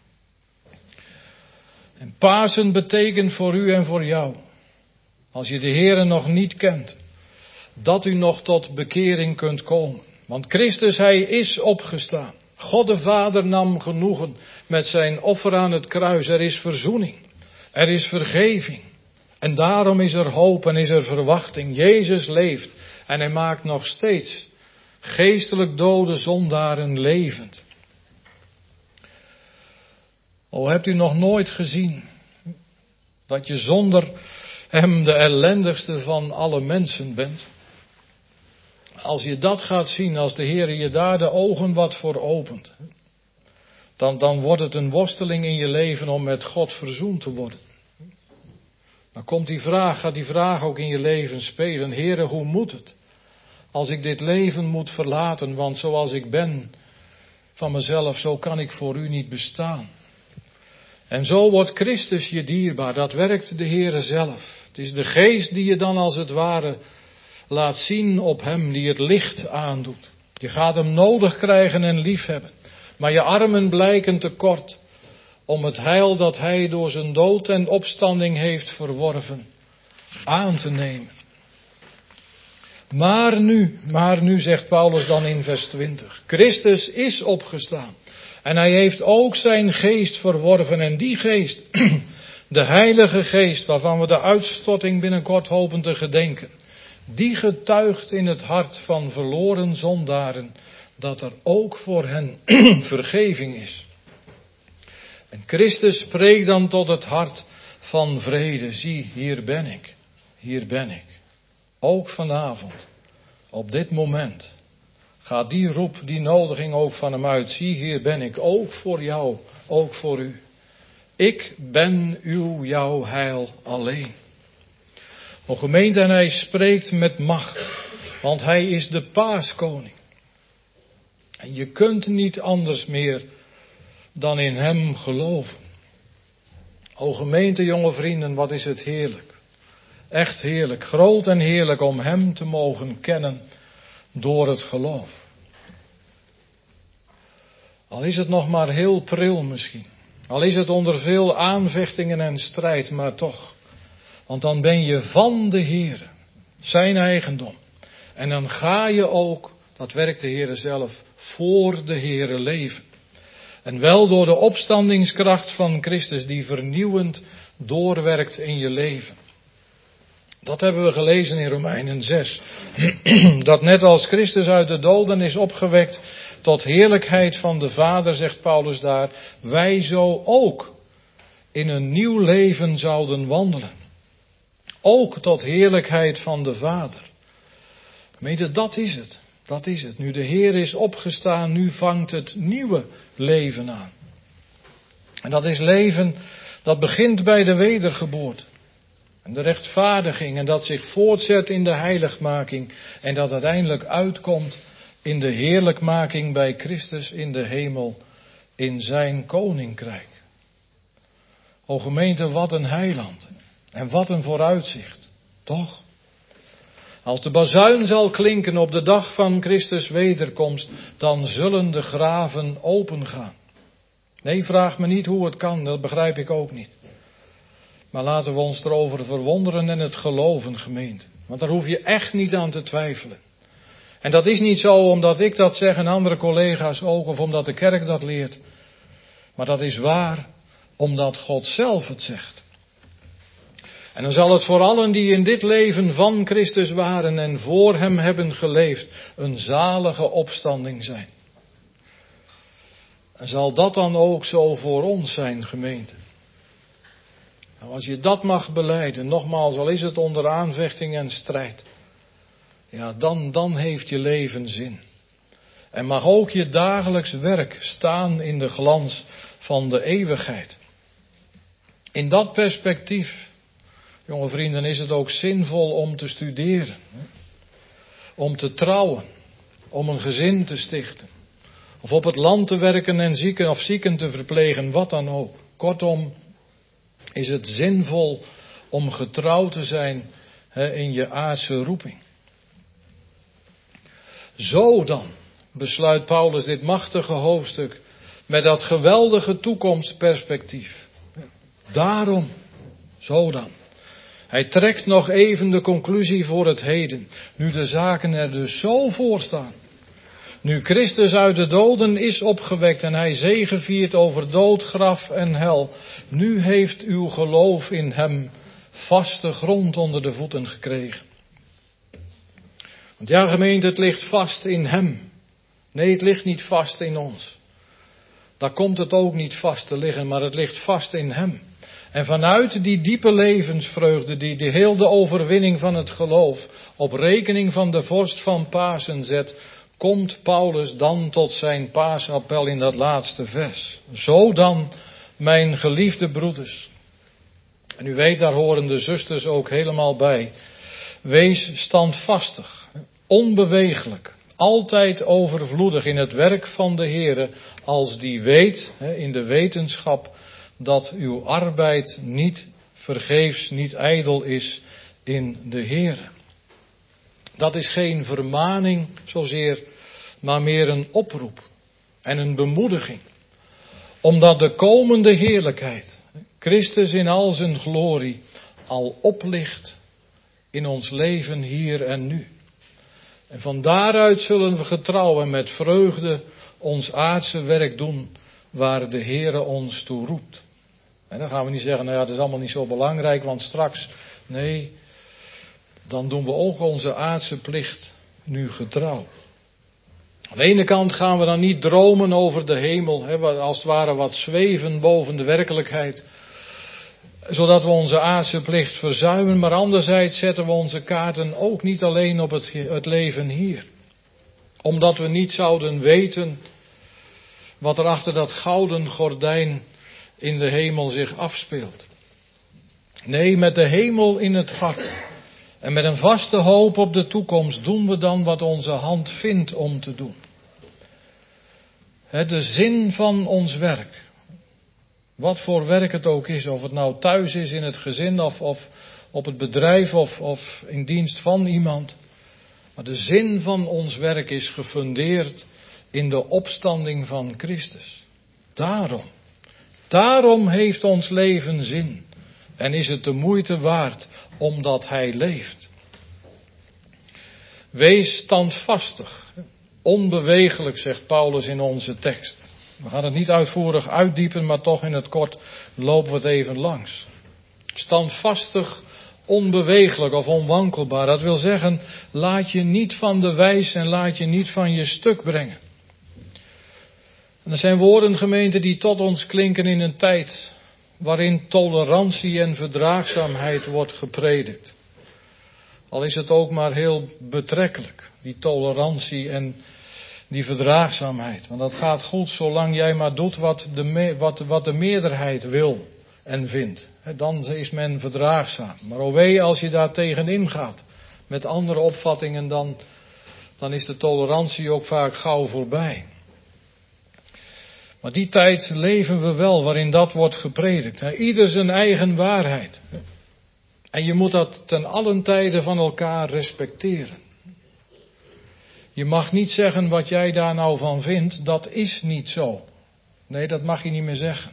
En Pasen betekent voor u en voor jou, als je de Heere nog niet kent, dat u nog tot bekering kunt komen. Want Christus, Hij is opgestaan. God de Vader nam genoegen met zijn offer aan het kruis. Er is verzoening. Er is vergeving. En daarom is er hoop en is er verwachting. Jezus leeft en Hij maakt nog steeds geestelijk dode zondaren levend. O, hebt u nog nooit gezien dat je zonder Hem de ellendigste van alle mensen bent? Als je dat gaat zien, als de Heer je daar de ogen wat voor opent, dan, dan wordt het een worsteling in je leven om met God verzoend te worden. Dan komt die vraag, gaat die vraag ook in je leven spelen. Heere, hoe moet het? Als ik dit leven moet verlaten, want zoals ik ben van mezelf, zo kan ik voor u niet bestaan. En zo wordt Christus je dierbaar, dat werkt de Heere zelf. Het is de geest die je dan als het ware laat zien op Hem, die het licht aandoet. Je gaat Hem nodig krijgen en liefhebben, maar je armen blijken te kort om het heil dat Hij door zijn dood en opstanding heeft verworven aan te nemen. Maar nu, maar nu zegt Paulus dan in vers twintig, Christus is opgestaan en Hij heeft ook zijn geest verworven en die geest, de Heilige Geest waarvan we de uitstorting binnenkort hopen te gedenken, die getuigt in het hart van verloren zondaren dat er ook voor hen vergeving is. En Christus spreekt dan tot het hart van vrede. Zie, hier ben ik. Hier ben ik. Ook vanavond. Op dit moment. Gaat die roep, die nodiging ook van Hem uit. Zie, hier ben ik. Ook voor jou. Ook voor u. Ik ben uw, jouw heil alleen. O gemeente, en Hij spreekt met macht. Want Hij is de paaskoning. En je kunt niet anders meer dan in Hem geloven. O gemeente, jonge vrienden, wat is het heerlijk. Echt heerlijk, groot en heerlijk om Hem te mogen kennen door het geloof. Al is het nog maar heel pril misschien. Al is het onder veel aanvechtingen en strijd, maar toch. Want dan ben je van de Heere, zijn eigendom. En dan ga je ook, dat werkt de Heere zelf, voor de Heere leven. En wel door de opstandingskracht van Christus die vernieuwend doorwerkt in je leven. Dat hebben we gelezen in Romeinen zes. Dat net als Christus uit de doden is opgewekt tot heerlijkheid van de Vader, zegt Paulus daar, wij zo ook in een nieuw leven zouden wandelen. Ook tot heerlijkheid van de Vader. Gemeente, dat is het. Dat is het. Nu de Heer is opgestaan, nu vangt het nieuwe leven aan. En dat is leven dat begint bij de wedergeboorte. En de rechtvaardiging en dat zich voortzet in de heiligmaking. En dat uiteindelijk uitkomt in de heerlijkmaking bij Christus in de hemel. In zijn koninkrijk. O gemeente, wat een heiland. En wat een vooruitzicht. Toch? Als de bazuin zal klinken op de dag van Christus wederkomst, dan zullen de graven opengaan. Nee, vraag me niet hoe het kan, dat begrijp ik ook niet. Maar laten we ons erover verwonderen en het geloven, gemeente. Want daar hoef je echt niet aan te twijfelen. En dat is niet zo omdat ik dat zeg en andere collega's ook, of omdat de kerk dat leert. Maar dat is waar omdat God zelf het zegt. En dan zal het voor allen die in dit leven van Christus waren en voor hem hebben geleefd, een zalige opstanding zijn. En zal dat dan ook zo voor ons zijn, gemeente? Nou, als je dat mag belijden, nogmaals, al is het onder aanvechting en strijd, ja, dan, dan heeft je leven zin. En mag ook je dagelijks werk staan in de glans van de eeuwigheid. In dat perspectief, jonge vrienden, is het ook zinvol om te studeren. Om te trouwen. Om een gezin te stichten. Of op het land te werken en zieken of zieken te verplegen, wat dan ook. Kortom, is het zinvol om getrouw te zijn he, in je aardse roeping. Zo dan besluit Paulus dit machtige hoofdstuk met dat geweldige toekomstperspectief. Daarom, zo dan. Hij trekt nog even de conclusie voor het heden. Nu de zaken er dus zo voor staan. Nu Christus uit de doden is opgewekt en hij zegeviert over dood, graf en hel. Nu heeft uw geloof in hem vaste grond onder de voeten gekregen. Want ja, gemeente, het ligt vast in hem. Nee, het ligt niet vast in ons. Daar komt het ook niet vast te liggen, maar het ligt vast in hem. En vanuit die diepe levensvreugde die de heel de overwinning van het geloof op rekening van de vorst van Pasen zet, komt Paulus dan tot zijn paasappel in dat laatste vers. Zo dan, mijn geliefde broeders. En u weet, daar horen de zusters ook helemaal bij. Wees standvastig, onbeweeglijk, altijd overvloedig in het werk van de Heere, als die weet, in de wetenschap, dat uw arbeid niet vergeefs, niet ijdel is in de Heere. Dat is geen vermaning zozeer, maar meer een oproep en een bemoediging. Omdat de komende heerlijkheid, Christus in al zijn glorie, al oplicht in ons leven hier en nu. En van daaruit zullen we getrouw en met vreugde ons aardse werk doen waar de Heere ons toe roept. En dan gaan we niet zeggen, nou ja, dat is allemaal niet zo belangrijk, want straks, nee, dan doen we ook onze aardse plicht nu getrouw. Aan de ene kant gaan we dan niet dromen over de hemel, hè, als het ware wat zweven boven de werkelijkheid, zodat we onze aardse plicht verzuimen, maar anderzijds zetten we onze kaarten ook niet alleen op het, het leven hier. Omdat we niet zouden weten wat er achter dat gouden gordijn in de hemel zich afspeelt. Nee, met de hemel in het hart en met een vaste hoop op de toekomst doen we dan wat onze hand vindt om te doen. De zin van ons werk. Wat voor werk het ook is, of het nou thuis is in het gezin of, of op het bedrijf of, of in dienst van iemand. Maar de zin van ons werk is gefundeerd in de opstanding van Christus. Daarom. Daarom heeft ons leven zin. En is het de moeite waard omdat Hij leeft. Wees standvastig. Onbeweeglijk, zegt Paulus in onze tekst. We gaan het niet uitvoerig uitdiepen, maar toch in het kort lopen we het even langs. Standvastig, onbeweeglijk of onwankelbaar. Dat wil zeggen, laat je niet van de wijs en laat je niet van je stuk brengen. En er zijn woorden, gemeente, die tot ons klinken in een tijd waarin tolerantie en verdraagzaamheid wordt gepredikt. Al is het ook maar heel betrekkelijk, die tolerantie en die verdraagzaamheid. Want dat gaat goed zolang jij maar doet wat de, me, wat, wat de meerderheid wil en vindt. Dan is men verdraagzaam. Maar o wee, als je daar tegenin gaat met andere opvattingen, dan, dan is de tolerantie ook vaak gauw voorbij. Maar die tijd leven we wel waarin dat wordt gepredikt. Ieder zijn eigen waarheid. En je moet dat ten allen tijde van elkaar respecteren. Je mag niet zeggen wat jij daar nou van vindt, dat is niet zo. Nee, dat mag je niet meer zeggen.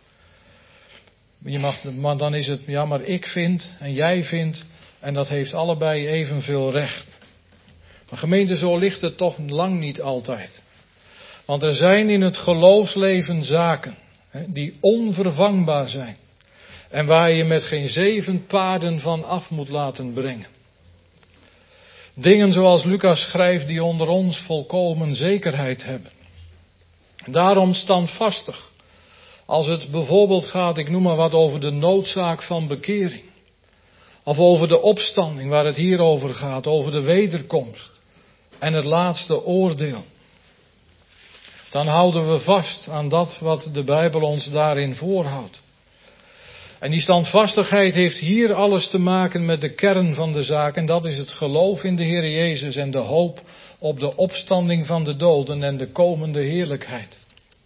Je mag, maar dan is het, ja, maar ik vind en jij vindt, en dat heeft allebei evenveel recht. Maar gemeente, zo ligt het toch lang niet altijd. Want er zijn in het geloofsleven zaken hè, die onvervangbaar zijn. En waar je met geen zeven paarden van af moet laten brengen. Dingen zoals Lucas schrijft die onder ons volkomen zekerheid hebben. Daarom standvastig. Als het bijvoorbeeld gaat, ik noem maar wat, over de noodzaak van bekering. Of over de opstanding waar het hier over gaat, over de wederkomst. En het laatste oordeel. Dan houden we vast aan dat wat de Bijbel ons daarin voorhoudt. En die standvastigheid heeft hier alles te maken met de kern van de zaak. En dat is het geloof in de Heer Jezus en de hoop op de opstanding van de doden en de komende heerlijkheid.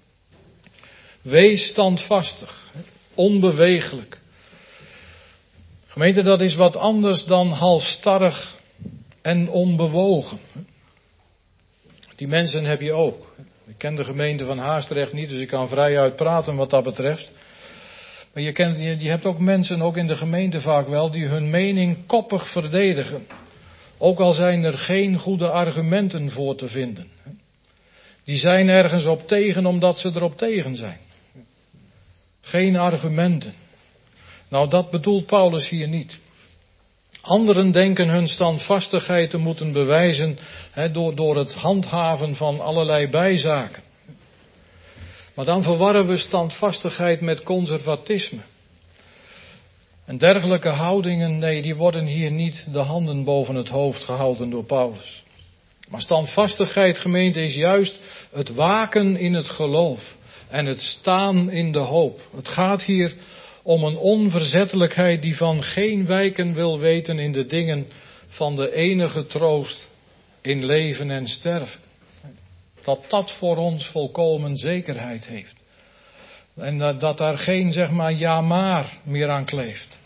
Wees standvastig, onbeweeglijk. Gemeente, dat is wat anders dan halsstarrig en onbewogen. Die mensen heb je ook. Ik ken de gemeente van Haastrecht niet, dus ik kan vrijuit praten wat dat betreft. Maar je, kent, je, je hebt ook mensen, ook in de gemeente vaak wel, die hun mening koppig verdedigen. Ook al zijn er geen goede argumenten voor te vinden. Die zijn ergens op tegen omdat ze erop tegen zijn. Geen argumenten. Nou, dat bedoelt Paulus hier niet. Anderen denken hun standvastigheid te moeten bewijzen he, door, door het handhaven van allerlei bijzaken. Maar dan verwarren we standvastigheid met conservatisme. En dergelijke houdingen, nee, die worden hier niet de handen boven het hoofd gehouden door Paulus. Maar standvastigheid, gemeente, is juist het waken in het geloof en het staan in de hoop. Het gaat hier om een onverzettelijkheid die van geen wijken wil weten in de dingen van de enige troost in leven en sterven. Dat dat voor ons volkomen zekerheid heeft. En dat, dat daar geen, zeg maar, ja maar meer aan kleeft.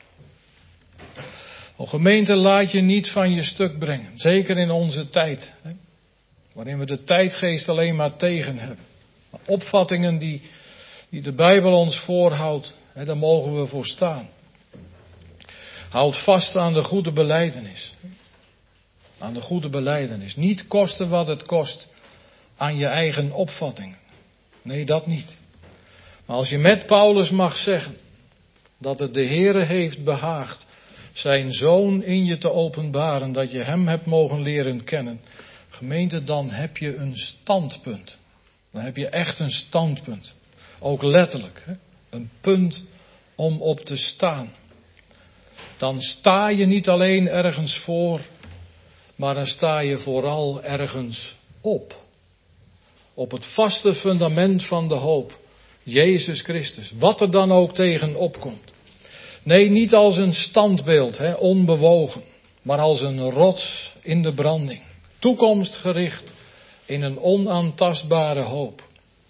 O gemeente, laat je niet van je stuk brengen. Zeker in onze tijd. Hè, waarin we de tijdgeest alleen maar tegen hebben. Maar opvattingen die, die de Bijbel ons voorhoudt, hè, daar mogen we voor staan. Houd vast aan de goede belijdenis. Aan de goede belijdenis. Niet kosten wat het kost aan je eigen opvatting. Nee, dat niet. Maar als je met Paulus mag zeggen dat het de Heere heeft behaagd zijn Zoon in je te openbaren, dat je hem hebt mogen leren kennen, gemeente, dan heb je een standpunt. Dan heb je echt een standpunt. Ook letterlijk. Hè? Een punt om op te staan. Dan sta je niet alleen ergens voor, maar dan sta je vooral ergens op. Op het vaste fundament van de hoop. Jezus Christus. Wat er dan ook tegen opkomt. Nee, niet als een standbeeld, hè, onbewogen. Maar als een rots in de branding. Toekomstgericht in een onaantastbare hoop.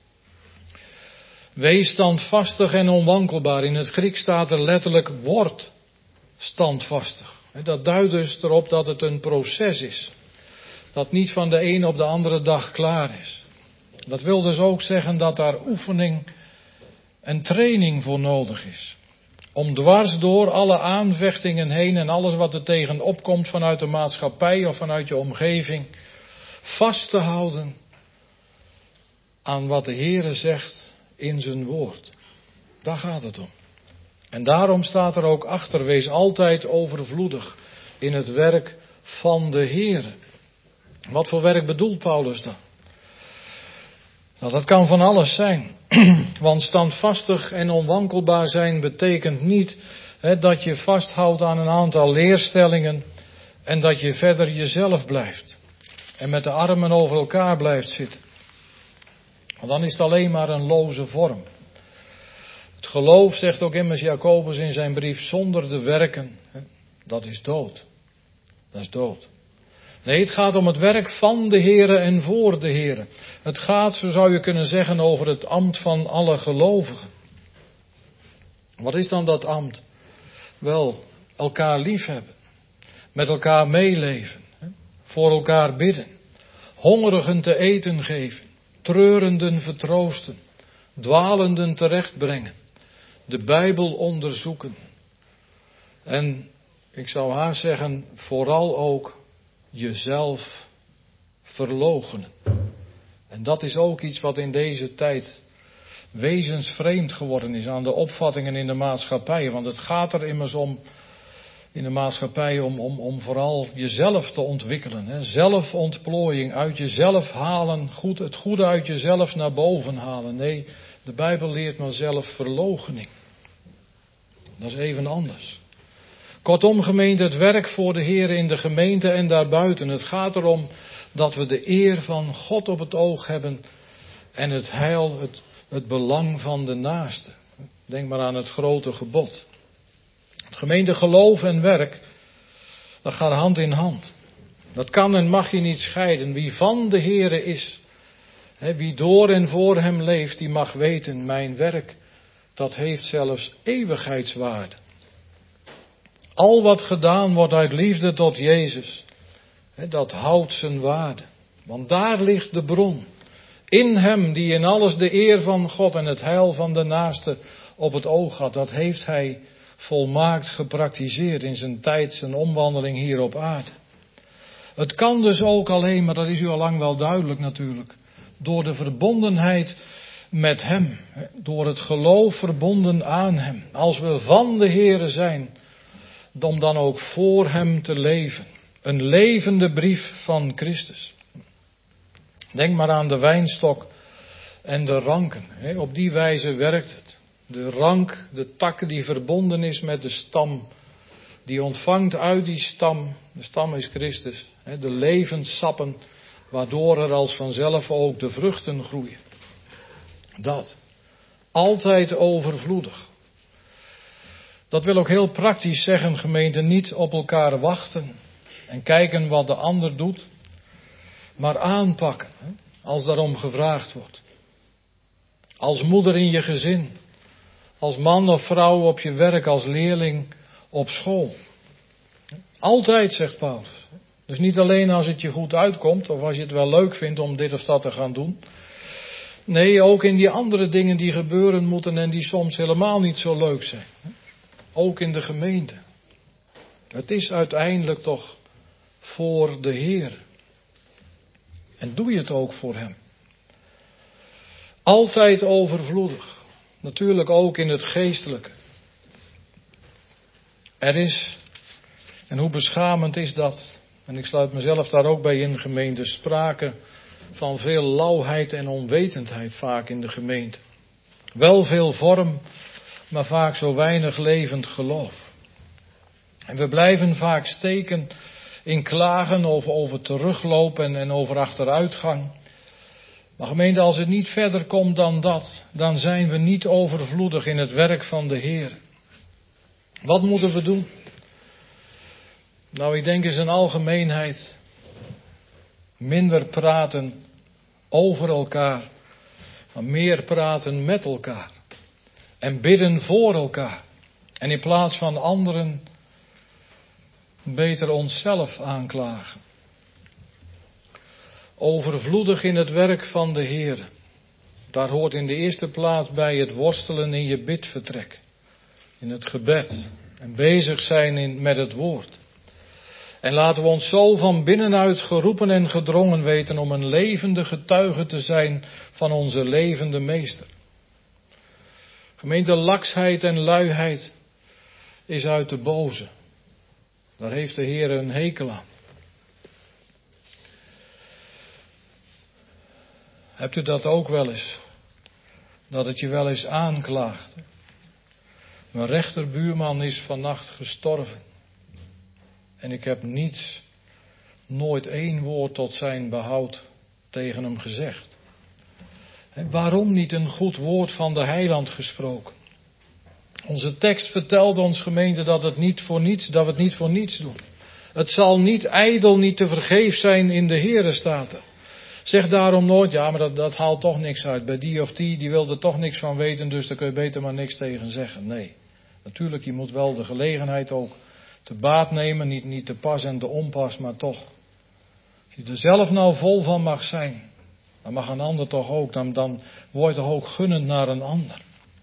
Wees standvastig en onwankelbaar. In het Grieks staat er letterlijk word standvastig. Dat duidt dus erop dat het een proces is. Dat niet van de ene op de andere dag klaar is. Dat wil dus ook zeggen dat daar oefening en training voor nodig is. Om dwars door alle aanvechtingen heen en alles wat er tegen opkomt vanuit de maatschappij of vanuit je omgeving, vast te houden aan wat de Heere zegt in zijn woord. Daar gaat het om. En daarom staat er ook achter, wees altijd overvloedig in het werk van de Heere. Wat voor werk bedoelt Paulus dan? Nou, dat kan van alles zijn. Want standvastig en onwankelbaar zijn betekent niet hè, dat je vasthoudt aan een aantal leerstellingen en dat je verder jezelf blijft. En met de armen over elkaar blijft zitten. Want dan is het alleen maar een loze vorm. Het geloof, zegt ook immers Jacobus in zijn brief, zonder de werken, hè, dat is dood. Dat is dood. Nee, het gaat om het werk van de Here en voor de Here. Het gaat, zo zou je kunnen zeggen, over het ambt van alle gelovigen. Wat is dan dat ambt? Wel, elkaar liefhebben. Met elkaar meeleven. Voor elkaar bidden. Hongerigen te eten geven. Treurenden vertroosten. Dwalenden terechtbrengen. De Bijbel onderzoeken. En ik zou haast zeggen, vooral ook jezelf verloochenen. En dat is ook iets wat in deze tijd wezensvreemd geworden is aan de opvattingen in de maatschappij. Want het gaat er immers om, in de maatschappij, om, om, om vooral jezelf te ontwikkelen. Hè. Zelfontplooiing, uit jezelf halen, goed, het goede uit jezelf naar boven halen. Nee, de Bijbel leert maar zelfverloochening. Dat is even anders. Kortom, gemeente, het werk voor de Heer in de gemeente en daarbuiten. Het gaat erom dat we de eer van God op het oog hebben en het heil, het, het belang van de naaste. Denk maar aan het grote gebod. Het gemeente geloof en werk, dat gaat hand in hand. Dat kan en mag je niet scheiden. Wie van de Heere is, hè, wie door en voor hem leeft, die mag weten, mijn werk, dat heeft zelfs eeuwigheidswaarde. Al wat gedaan wordt uit liefde tot Jezus, hè, dat houdt zijn waarde. Want daar ligt de bron. In hem die in alles de eer van God en het heil van de naaste op het oog had. Dat heeft hij volmaakt gepraktiseerd in zijn tijd, zijn omwandeling hier op aarde. Het kan dus ook alleen, maar dat is u al lang wel duidelijk natuurlijk, door de verbondenheid met hem. Door het geloof verbonden aan hem. Als we van de Heere zijn, om dan ook voor hem te leven. Een levende brief van Christus. Denk maar aan de wijnstok en de ranken. Op die wijze werkt het. De rank, de tak die verbonden is met de stam. Die ontvangt uit die stam, de stam is Christus, de levenssappen. Waardoor er als vanzelf ook de vruchten groeien. Dat. Altijd overvloedig. Dat wil ook heel praktisch zeggen, gemeente, niet op elkaar wachten en kijken wat de ander doet, maar aanpakken als daarom gevraagd wordt. Als moeder in je gezin, als man of vrouw op je werk, als leerling op school. Altijd, zegt Paulus. Dus niet alleen als het je goed uitkomt of als je het wel leuk vindt om dit of dat te gaan doen. Nee, ook in die andere dingen die gebeuren moeten en die soms helemaal niet zo leuk zijn. Ook in de gemeente. Het is uiteindelijk toch voor de Heer. En doe je het ook voor hem. Altijd overvloedig. Natuurlijk ook in het geestelijke. Er is, en hoe beschamend is dat, en ik sluit mezelf daar ook bij in, gemeente, sprake van veel lauwheid en onwetendheid vaak in de gemeente. Wel veel vorm, maar vaak zo weinig levend geloof. En we blijven vaak steken in klagen over, over teruglopen en over achteruitgang. Maar gemeente, als het niet verder komt dan dat, dan zijn we niet overvloedig in het werk van de Heer. Wat moeten we doen? Nou, ik denk in zijn algemeenheid minder praten over elkaar, maar meer praten met elkaar. En bidden voor elkaar. En in plaats van anderen beter onszelf aanklagen. Overvloedig in het werk van de Heer. Daar hoort in de eerste plaats bij het worstelen in je bidvertrek. In het gebed. En bezig zijn in, met het woord. En laten we ons zo van binnenuit geroepen en gedrongen weten om een levende getuige te zijn van onze levende meester. Gemeente, laksheid en luiheid is uit de boze. Daar heeft de Heer een hekel aan. Hebt u dat ook wel eens? Dat het je wel eens aanklaagt. Mijn rechterbuurman is vannacht gestorven. En ik heb niets, nooit één woord tot zijn behoud tegen hem gezegd. En waarom niet een goed woord van de Heiland gesproken? Onze tekst vertelt ons, gemeente, dat, het niet voor niets, dat we het niet voor niets doen. Het zal niet ijdel, niet te vergeefs zijn in de Heere, staat er. Zeg daarom nooit, ja, maar dat, dat haalt toch niks uit. Bij die of die, die wil er toch niks van weten, dus daar kun je beter maar niks tegen zeggen. Nee, natuurlijk, je moet wel de gelegenheid ook te baat nemen, niet, niet te pas en te onpas, maar toch. Als je er zelf nou vol van mag zijn, dan mag een ander toch ook, dan, dan word je toch ook gunnend naar een ander.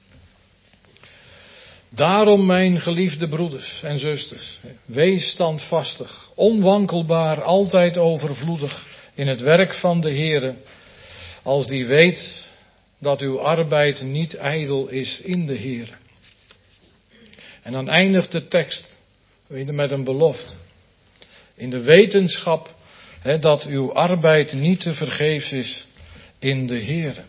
Daarom, mijn geliefde broeders en zusters, wees standvastig, onwankelbaar, altijd overvloedig in het werk van de Heere, als die weet dat uw arbeid niet ijdel is in de Heere. En dan eindigt de tekst met een belofte. In de wetenschap he, dat uw arbeid niet te vergeefs is in de Heere.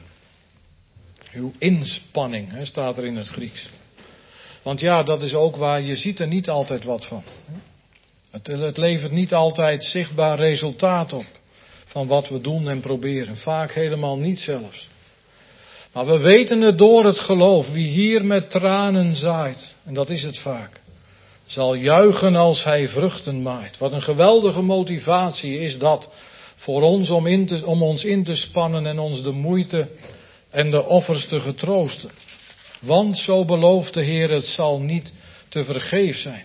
Uw inspanning, he, staat er in het Grieks. Want ja, dat is ook waar, je ziet er niet altijd wat van. Het, het levert niet altijd zichtbaar resultaat op van wat we doen en proberen. Vaak helemaal niet zelfs. Maar we weten het door het geloof. Wie hier met tranen zaait, en dat is het vaak, zal juichen als hij vruchten maait. Wat een geweldige motivatie is dat voor ons om, in te, om ons in te spannen en ons de moeite en de offers te getroosten. Want zo belooft de Heer, het zal niet te vergeefs zijn.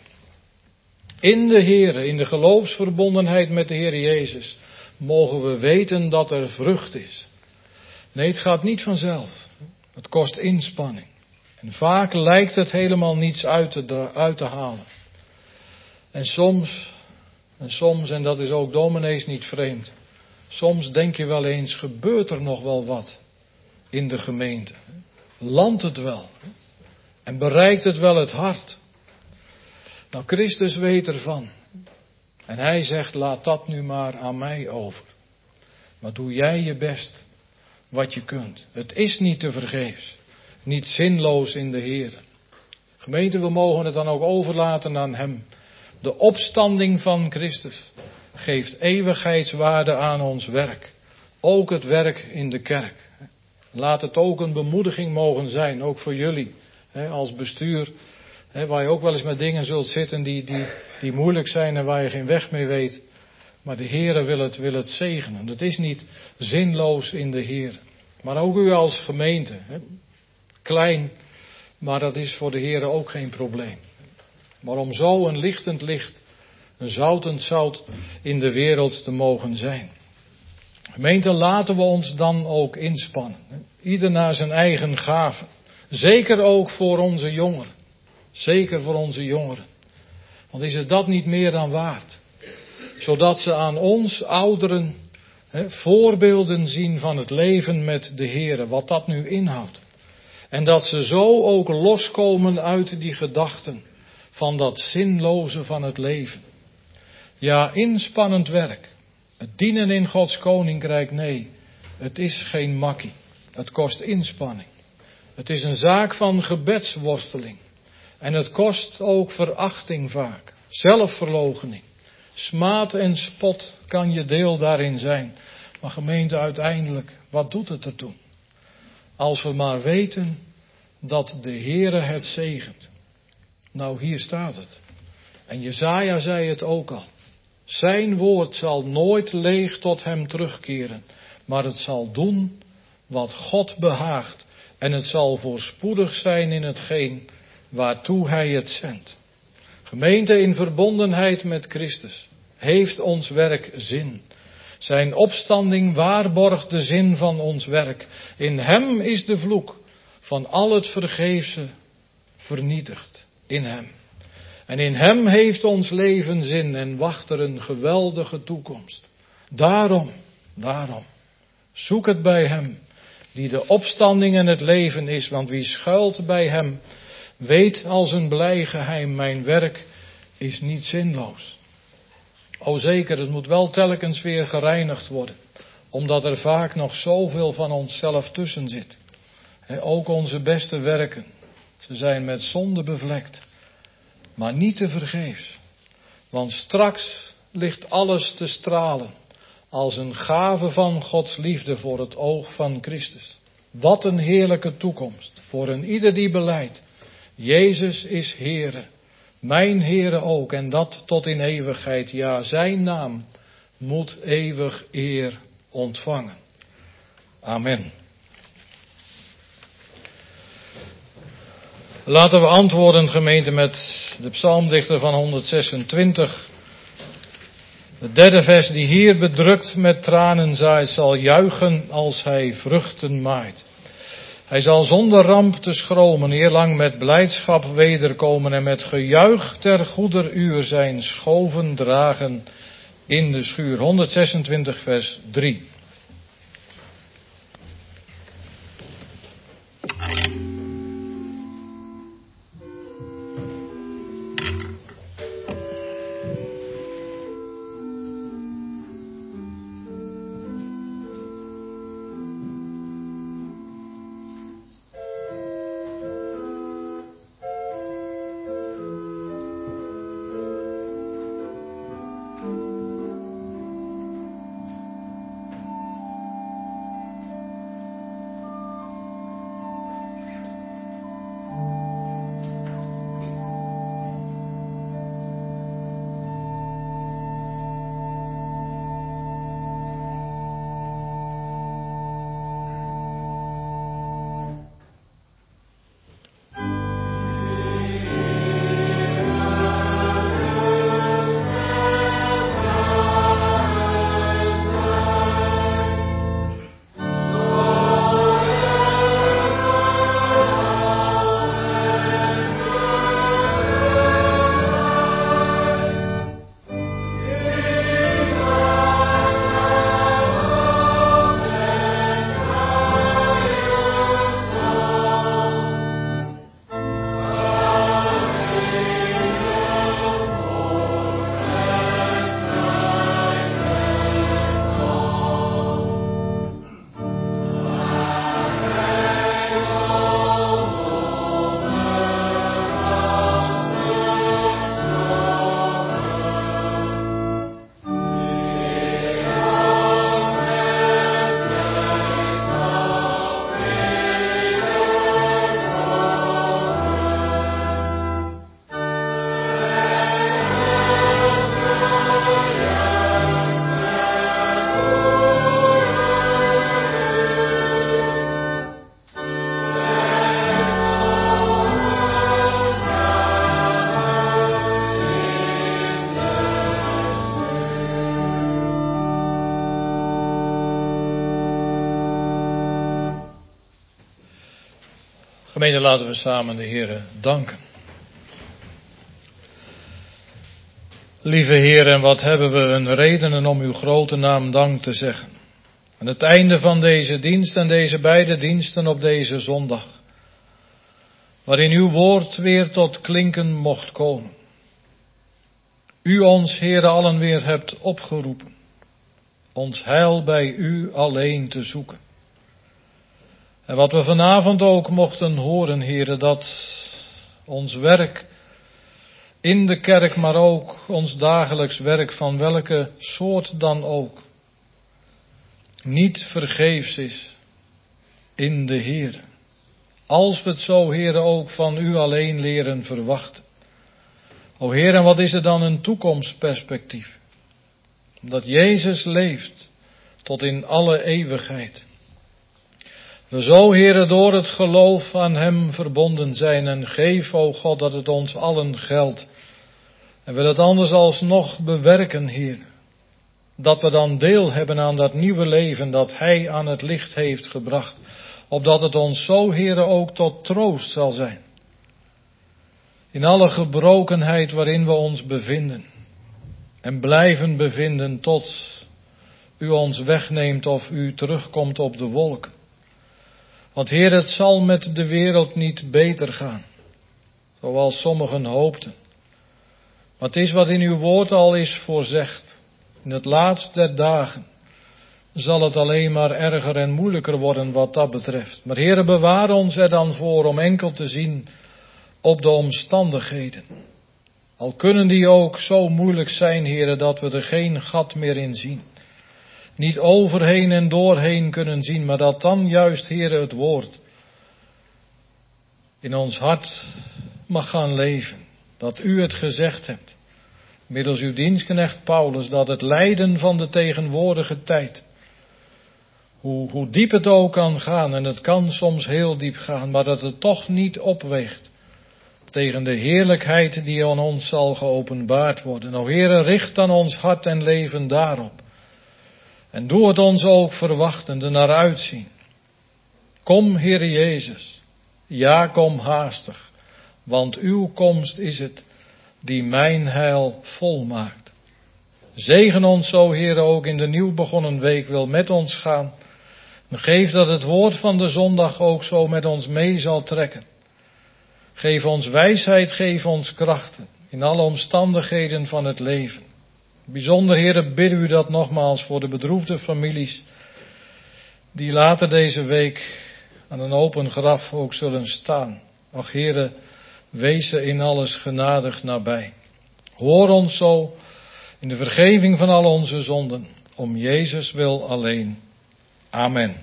In de Heer, in de geloofsverbondenheid met de Heer Jezus, mogen we weten dat er vrucht is. Nee, het gaat niet vanzelf. Het kost inspanning. En vaak lijkt het helemaal niets uit te, uit te halen. En soms, en soms, en dat is ook dominees niet vreemd, soms denk je wel eens, gebeurt er nog wel wat in de gemeente? Landt het wel? En bereikt het wel het hart? Nou, Christus weet ervan. En hij zegt, laat dat nu maar aan mij over. Maar doe jij je best wat je kunt. Het is niet te vergeefs. Niet zinloos in de Heer. Gemeente, we mogen het dan ook overlaten aan hem. De opstanding van Christus geeft eeuwigheidswaarde aan ons werk. Ook het werk in de kerk. Laat het ook een bemoediging mogen zijn, ook voor jullie, hè, als bestuur. Hè, waar je ook wel eens met dingen zult zitten die, die, die moeilijk zijn en waar je geen weg mee weet. Maar de Heere wil het, wil het zegenen. Het is niet zinloos in de Heer. Maar ook u als gemeente. Hè, klein, maar dat is voor de Heere ook geen probleem. Maar om zo een lichtend licht, een zoutend zout in de wereld te mogen zijn. Gemeente, laten we ons dan ook inspannen. Ieder naar zijn eigen gave. Zeker ook voor onze jongeren. Zeker voor onze jongeren. Want is het dat niet meer dan waard? Zodat ze aan ons ouderen he, voorbeelden zien van het leven met de Heere. Wat dat nu inhoudt. En dat ze zo ook loskomen uit die gedachten. Van dat zinloze van het leven. Ja, inspannend werk. Het dienen in Gods koninkrijk, nee, het is geen makkie. Het kost inspanning. Het is een zaak van gebedsworsteling. En het kost ook verachting vaak. Zelfverloochening. Smaad en spot kan je deel daarin zijn. Maar gemeente, uiteindelijk, wat doet het ertoe? Als we maar weten dat de Heere het zegent. Nou, hier staat het. En Jesaja zei het ook al. Zijn woord zal nooit leeg tot hem terugkeren, maar het zal doen wat God behaagt. En het zal voorspoedig zijn in hetgeen waartoe hij het zendt. Gemeente, in verbondenheid met Christus heeft ons werk zin. Zijn opstanding waarborgt de zin van ons werk. In hem is de vloek van al het vergeefse vernietigd. In hem. En in hem heeft ons leven zin en wacht er een geweldige toekomst. Daarom, daarom, zoek het bij hem, die de opstanding en het leven is. Want wie schuilt bij hem, weet als een blij geheim, mijn werk is niet zinloos. O zeker, het moet wel telkens weer gereinigd worden. Omdat er vaak nog zoveel van onszelf tussen zit. He, ook onze beste werken. Ze zijn met zonde bevlekt. Maar niet te vergeefs. Want straks ligt alles te stralen. Als een gave van Gods liefde voor het oog van Christus. Wat een heerlijke toekomst. Voor een ieder die belijdt. Jezus is Heere. Mijn Heere ook. En dat tot in eeuwigheid. Ja, zijn naam moet eeuwig eer ontvangen. Amen. Laten we antwoorden, gemeente, met de psalmdichter van honderdzesentwintig. Het derde vers, die hier bedrukt met tranen zaait, zal juichen als hij vruchten maait. Hij zal zonder ramp te schromen, eerlang met blijdschap wederkomen en met gejuich ter goeder uur zijn schoven dragen in de schuur. honderdzesentwintig vers drie. Gemeente, laten we samen de Heere danken. Lieve Heer, en wat hebben we een redenen om uw grote naam dank te zeggen. Aan het einde van deze dienst en deze beide diensten op deze zondag. Waarin uw woord weer tot klinken mocht komen. U ons, Heere, allen weer hebt opgeroepen. Ons heil bij u alleen te zoeken. En wat we vanavond ook mochten horen, Heere, dat ons werk in de kerk, maar ook ons dagelijks werk van welke soort dan ook, niet vergeefs is in de Heere. Als we het zo, Heere, ook van u alleen leren verwachten. O Heer, en wat is er dan een toekomstperspectief? Dat Jezus leeft tot in alle eeuwigheid. We zo, Heere, door het geloof aan hem verbonden zijn en geef, o God, dat het ons allen geldt. En wil het anders alsnog bewerken, Heer. Dat we dan deel hebben aan dat nieuwe leven dat hij aan het licht heeft gebracht. Opdat het ons zo, Heere, ook tot troost zal zijn. In alle gebrokenheid waarin we ons bevinden. En blijven bevinden tot u ons wegneemt of u terugkomt op de wolk. Want Heer, het zal met de wereld niet beter gaan. Zoals sommigen hoopten. Maar het is wat in uw woord al is voorzegd. In het laatst der dagen zal het alleen maar erger en moeilijker worden wat dat betreft. Maar Heere, bewaar ons er dan voor om enkel te zien op de omstandigheden. Al kunnen die ook zo moeilijk zijn, Heere, dat we er geen gat meer in zien. Niet overheen en doorheen kunnen zien, maar dat dan juist, Heere, het woord in ons hart mag gaan leven. Dat u het gezegd hebt, middels uw dienstknecht Paulus, dat het lijden van de tegenwoordige tijd, hoe, hoe diep het ook kan gaan, en het kan soms heel diep gaan, maar dat het toch niet opweegt tegen de heerlijkheid die aan ons zal geopenbaard worden. O Heere, richt dan ons hart en leven daarop. En doe het ons ook verwachten, er naar uitzien. Kom, Heere Jezus. Ja, kom haastig. Want uw komst is het die mijn heil volmaakt. Zegen ons zo, Heere, ook in de nieuw begonnen week wil met ons gaan. En geef dat het woord van de zondag ook zo met ons mee zal trekken. Geef ons wijsheid, geef ons krachten in alle omstandigheden van het leven. Bijzonder, Heere, bidden u dat nogmaals voor de bedroefde families die later deze week aan een open graf ook zullen staan. Ach, Heere, wees er in alles genadig nabij. Hoor ons zo in de vergeving van al onze zonden, om Jezus wil alleen. Amen.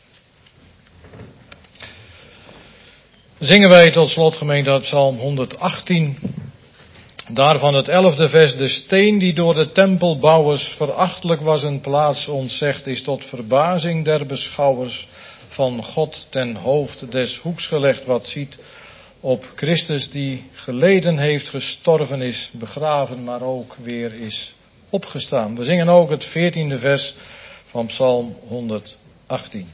Zingen wij tot slot, gemeente, uit Psalm honderdachttien. Daarvan het elfde vers. De steen die door de tempelbouwers verachtelijk was een plaats ontzegd is, tot verbazing der beschouwers van God ten hoofd des hoeks gelegd, wat ziet op Christus die geleden heeft, gestorven is, begraven, maar ook weer is opgestaan. We zingen ook het veertiende vers van Psalm honderdachttien.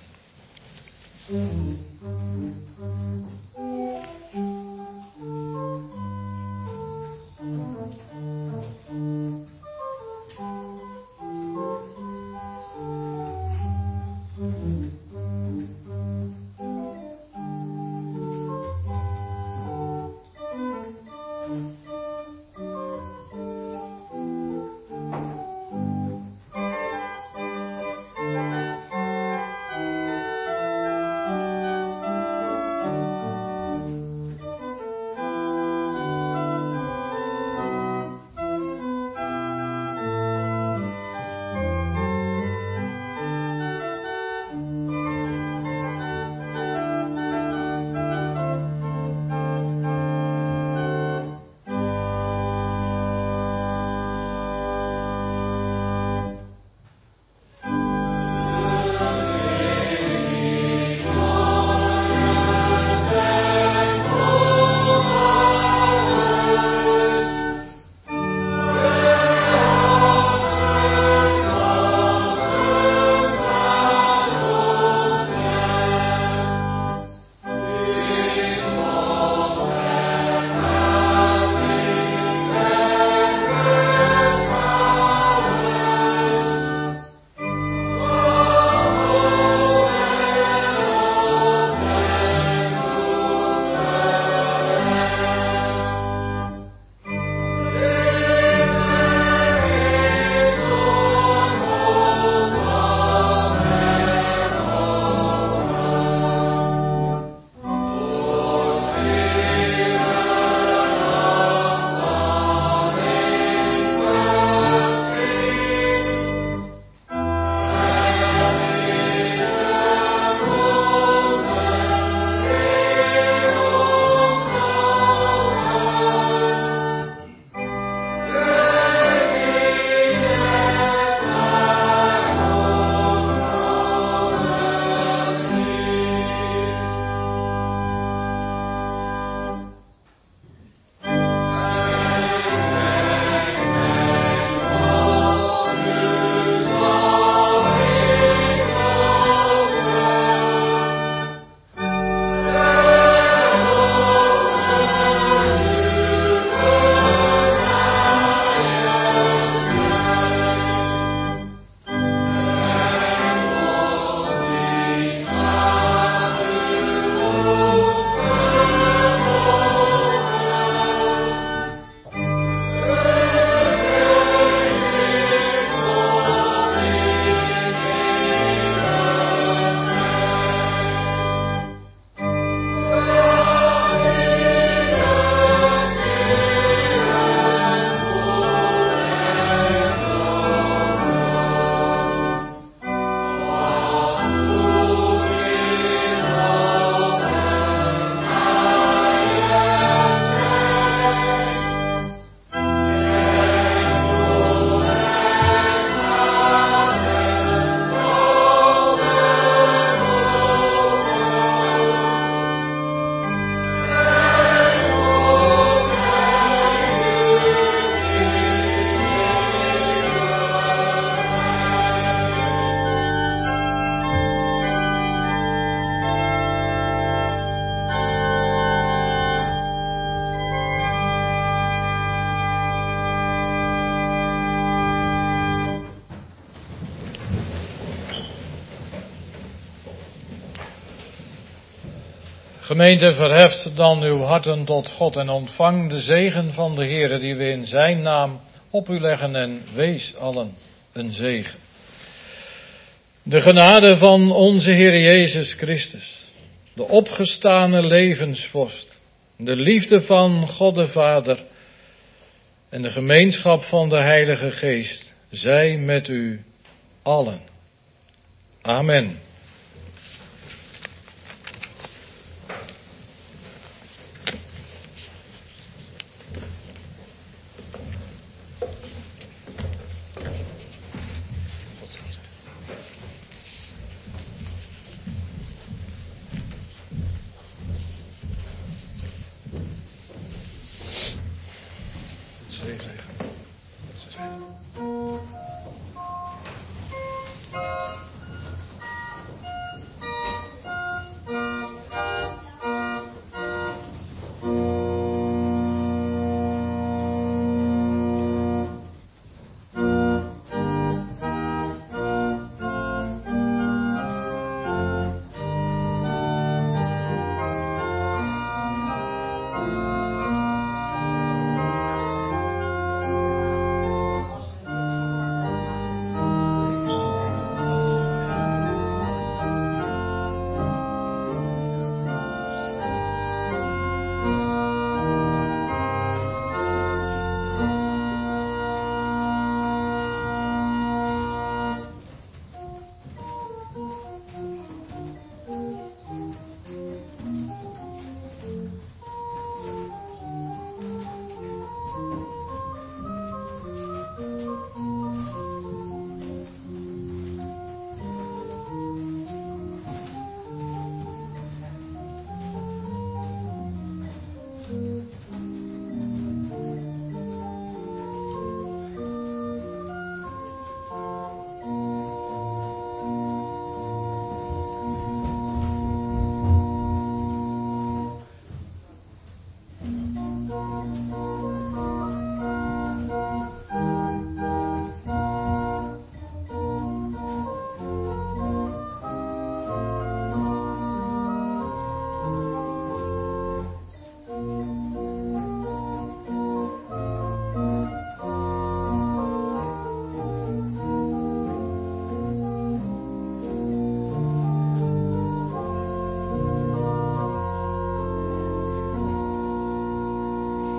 Gemeente, verheft dan uw harten tot God en ontvang de zegen van de Heere die we in zijn naam op u leggen en wees allen een zegen. De genade van onze Heer Jezus Christus, de opgestane levensvorst, de liefde van God de Vader en de gemeenschap van de Heilige Geest, zij met u allen. Amen.